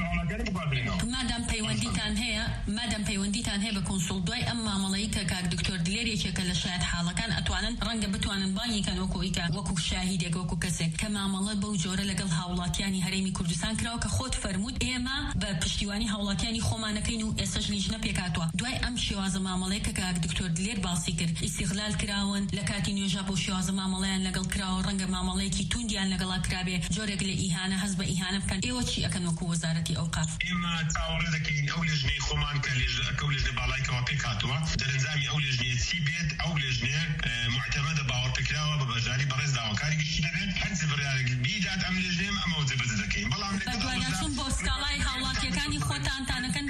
ما دام بيوندي تان هي ما دام بيوندي تان هي بكونسول دوای اما ملائكه كاك دكتور دليري شكل شاهد حاله كان اتوانن رنگ بتوانن باني كان وكو ايكا وكو شاهد وكو كسه كما مله بو جوره لقل هاولاتيانی هرمی کوردستان کراو که خود فرمود اما به پشتیوانی هاولاتیانی خومانکینو اساج لیجنه پیکاتوا دوای ام شواز ماملایک که دکتور دلیر باسی کرد استغلال کراون لکاتی نوجا بو شواز ماملایان لقل کراو رنگ ماملایکی توندیان لقل کرابه جورق لإهانه حزب إهانه كان إيه وشي أكن وكو وزارة أوقاف إما تعورد كين أولجني خومان كلج كولجني بالايكا وبيكاتوا درنزامي أولجني سيبيت أولجني معتمدة باور بكراوا ببجاري برز داوكاري كشيدبت حتى بريال بيدات أم لجنم أما وزبز دكين بلام لك بدواناتون بوسكالاي هاولات يكاني خوتان تانكن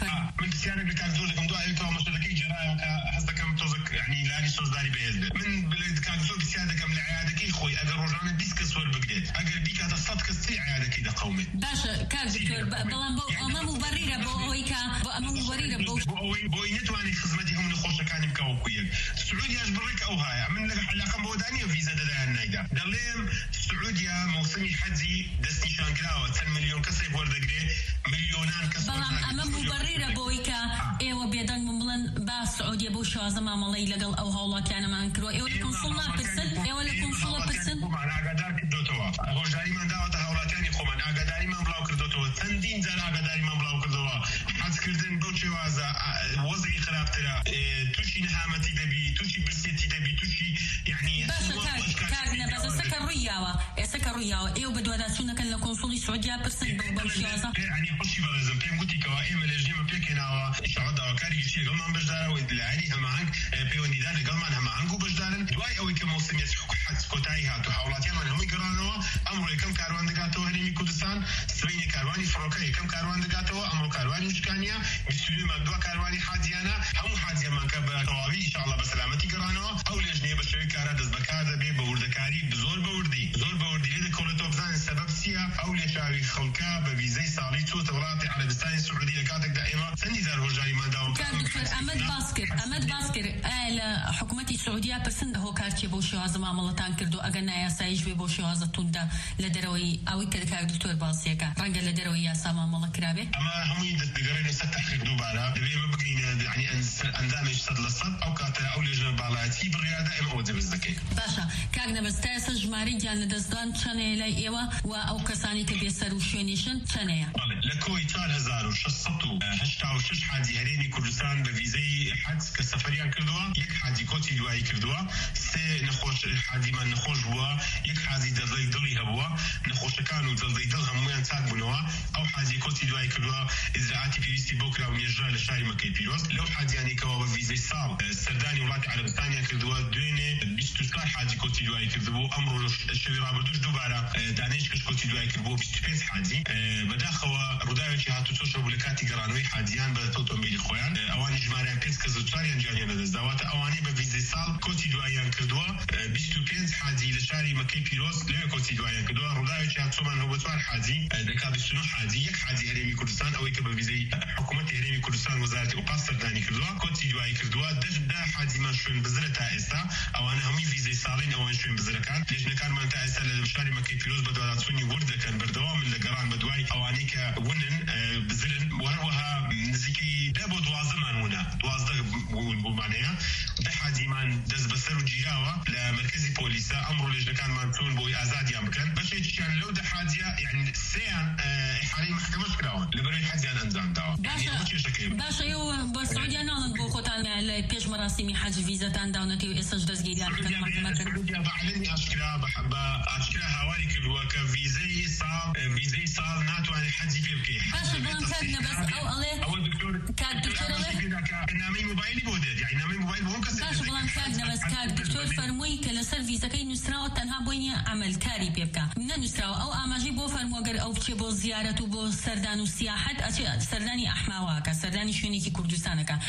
من سيانك لك زوجكم دعاء لك ومشتركين جرايا حسدكم توزك يعني لاني صوص داري بيزد من بلد كان زوج سيادكم لعيادك خوي أجر رجعنا بيسكس والبقديت أجر بيك هذا الصدق استي عيادك إذا قومي باشا كان دكتور بلان بو أما مبررة بو هويكا بو أما مبررة بو بو بو إنتواني خدمتهم نخوش كان بكوكويا السعودية أجبرك أو هاي من لك علاقة بودانية فيزا ده النايدا دلهم السعودية موسمي حجي دستي شانكراوة ten مليون كسر بوردقري مليونان كسر بلان أما مبررة بويكا إيوه بيدان مبلن با السعودية بو شوازة ما مالي لقل أو هولا كان ما انكروا إيوه الكونسولا برسل إيوه الكونسولا برسل أقدر كدوتوا هوجاري من دعوة هولاتياني خومن أقداري من بلاو كردوتوا تندين زار أقداري من بلاو كردوا حد كردن بوشي وازا وضعي خراب ترى توشي نهامتي دبي توشي برسيتي دبي توشي يعني بس كاغنا بس سكر رياوة سكر رياوة إيوه بدو شو كان الكونسولي السعودية برسل بوشي وازا يعني بوشي برزم بيم قلتي كوا إيم الجيم بيكنا شعود أوكاري يشي قلمان بجدارا والعالي هم عنك بيوندي دان قلمان هم عنكو بجدارا دواي أوي كموسم يسحق حد كوتاي هاتو حولاتيان من هم يقرانوا أمرو يكم كاروان دقاتو هرمي كردستان سبيني كارواني فروكا يكم كاروان دقاتو أمرو كارواني وشكانيا بسلو مبدوا كارواني حاديانا هم حاديا من كبر طوابي إن شاء الله بسلامتي قرانوا أو لجنية بشوي كارا دزبكار دبي بوردكاري بزور بوردي زور بوردي لدى كولتو بزان السبب سيا أو لشاوي خلقا بفيزي صالي تو توراتي على بستان السعودية كاتك دائما سندي زار هجاري ما داوم كان دكتور أمد باسكر أمد باسكر آل حكومتي السعودية برسند هو كارتي بوشي هذا ما ملتان كردو أجنا يا سايج بوشي هذا توندا لدروي أو كذا دكتور باسيكا رنجل لدروي يا سما ملا كرابة أما هم يدقرين يستحق دوبارا دبي ما بقينا يعني أنزامي صد لصد أو كاتا أو لجنة بالاتي بالرياضة إم أودي بالذكي باشا كأجنا بس تأسس جماري جان دزدان شنية لا إيوه وأو كساني كبيسر وشونيشن شنية لكوي تار هزار وشصتو هشتا وشش حادي هريني كردستان بفيزي حدس كسفريان كردوا يك حادي كوتي دواي كردوا سي نخوش حادي ما نخوش بوا يك حادي دلي دلي هبوا نخوش كانوا دلي دل همويان تاك بنوا أو حادي كوتي دواي كردوا إزراعاتي بيوستي بوكرا ونيجرا لشاري مكي بيروس لو حادياني كوا بفيزي صال سرداني ولاتي عربستانيا كردوا دويني بيستوسكار حادي كوتي دواي كردوا أمرو الشوي رابردوش دوبارا دانيش كش كوتي دواي كردوا بيستوبيز حادي بداخوا رداوي هاتو توشو بولكاتي قرانوي حاديان بتوتو ميلي خويان اواني جماريان بيس كزوتاريان جانيان دزداوات اواني بفيزي سال كوتي دوايان كردوا بيستو بينز حادي لشاري مكي بيروس لو كوتي دوايان كردوا رداوي هاتو من هو بتوار حادي دكا بسنو حادي يك حادي هرمي كردستان او يك بفيزي حكومه هرمي كردستان وزاره اوقاف سرداني كردوا كوتي دواي كردوا دش دا حادي ما شوين بزرتا اسا اواني همي فيزي سالين اوان شوين بزركان ليش نكار من تا اسا لشاري مكي بيروس بدوات سوني ورده كان بردوام من لقران بدواي اواني ك ونن بزرن وهروها نزيكي دابو دوازمان هنا دوازده بمعنى ده حادي من دز بسر وجيراوة لمركزي بوليسا أمره لجنة كان منتون بوي أزاد يمكن باش يتشان لو ده حادية يعني سيان حالي محكمة شكراون لبريد حاديان أنزام داوا باشا باشا يو بالسعودية نالن بو خوتان بيش مراسمي حاج فيزا تان داونتي وإساج دزجيديان كان محكمة السعودية بعلني أشكرا بحبا أشكرا هواري كلوا كفيزي صال فيزي صال ناتو عن حجي بيبكي باشا بلان كادنا بس أو عليه أو الدكتور كاد دكتور عليه نامي موبايلي بودد يعني نامي موبايل بهم كسر باشا بلان كادنا بس كاد دكتور فرموي كلا فيزا كي نسراو تنها بويني عمل كاري بيبكا من نسراو أو أماجي بو فرمو أجر أو بتشي بو زيارة بو سردان وسياحة أشي سرداني أحماواكا سرداني شوني كي كردستانكا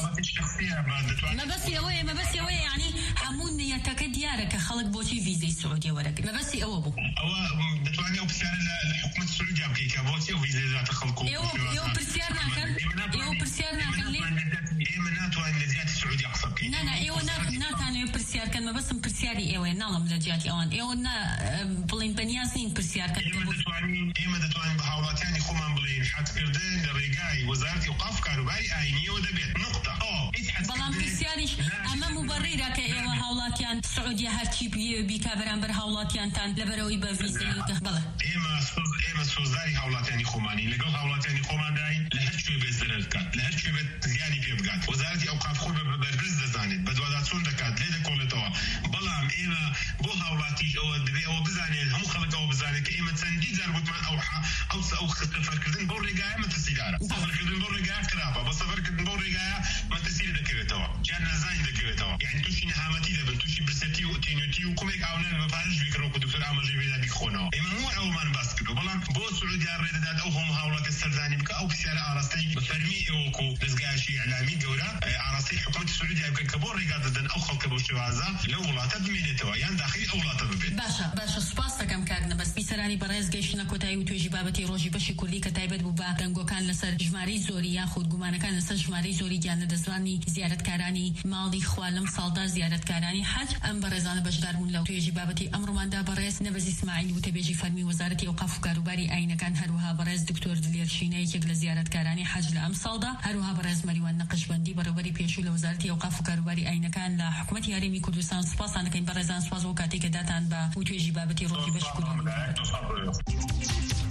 ما بس يوي ما بس يوي يعني همون يتك ديارك خلق بوشي فيزا السعودية ورك ما بس يوي بو أو دتواني أو بسيار الحكومة السعودية بكي كابوتي وفيزا ذات خلقو يو يو برسيارنا كان يو برسيارنا كان ليه إيه مناتو عن نزيات سعودي أقصد كي نا نا إيوه نا نا كانوا برسيار كان ما بس برسياري إيوه نعلم لجاتي أوان إيوه نا بلين بنياسين برسيار كان إيه مدتواني إيه مدتواني بحاولات يعني خمان بلين حتى كردين الرجاي وزارة أوقاف كاروباري آينية ودبيت نقطة أو بلان برسياريش أما مبررة كإيوه هاولاتيان السعودية هرشي بي بكابران بر هاولاتيان تان لبروي بفيزا بلا إيه ما سوز إيه ما سوزاري هاولاتيان خماني لقوا هاولاتيان خمان داي لهرشي بيزرر كات لهرشي بتزياني بيبقات وزارة أوقاف خوب برز دزانت بدوادات سون دكات ليدا كولتوا بلام إيه ما بو هاولاتي أو دبي أو بزاني هم خلق أو بزاني كإيه ما تسندي زربط من أوحى أو أو خسفر كردن بورجاية ما تسيدارة سفر كردن بورجاية كرافة بس سفر كردن بورجاية ما تسير دكيرتوا جانا زين دكيرتوا يعني توشي نهامتي دبن توشي برستي وتينيوتي وكمك عونا بفارج بيكروك دكتور عمري بيدا بيخونه إما هو أو من بس كده بلام بو سعودي الرداد أو هم هاولات السرداني بك أو بسيارة عرستي بفرمي أوكو لزقاشي إعلامي جورا عرستي حكومة السعودية يمكن كبور رجال أو خلق بوشوازا لو ولا تبمينتوا يعني داخلي أو لا تبمين باشا باشا سپاس دەکەم کارنە بەس بیسەرانی بەڕێز گەیشتنە کۆتایی و توێژی بابەتی ڕۆژی بەشی کوردی کە تایبەت بوو بە دەنگۆکان لەسەر ژمارەی زۆری یاخود گومانەکان لەسەر ژمارەی زۆری گیانلەدەستوانی زیارەتکارانی ماڵی خوا لەم ساڵدا زیارەتکارانی حەج ئەم بەڕێزانە بەشدار بوون لەو توێژی بابەتی ئەمڕۆماندا بەڕێز نەڤەز ئیسماعیل وتەبێژی فەرمی وەزارەتی ئەوقاف و کاروباری ئاینەکان هەروەها بەڕێز دکتۆر دلێر شینە یەکێک لە زیارەتکارانی حەج لە ئەم ساڵدا هەروەها بەڕێز مەریوان نەقشبەندی بەڕێوەبەری پێشوو لە وەزارەتی ئەوقاف و کاروباری ئاینەکان لە حکوومەتی هەرێمی کوردستان سپاسان دەکەین بەڕێزان سپاس بۆ کاتێک کە داتان بە توێژی بابەتی ڕۆژی بەشی کوردی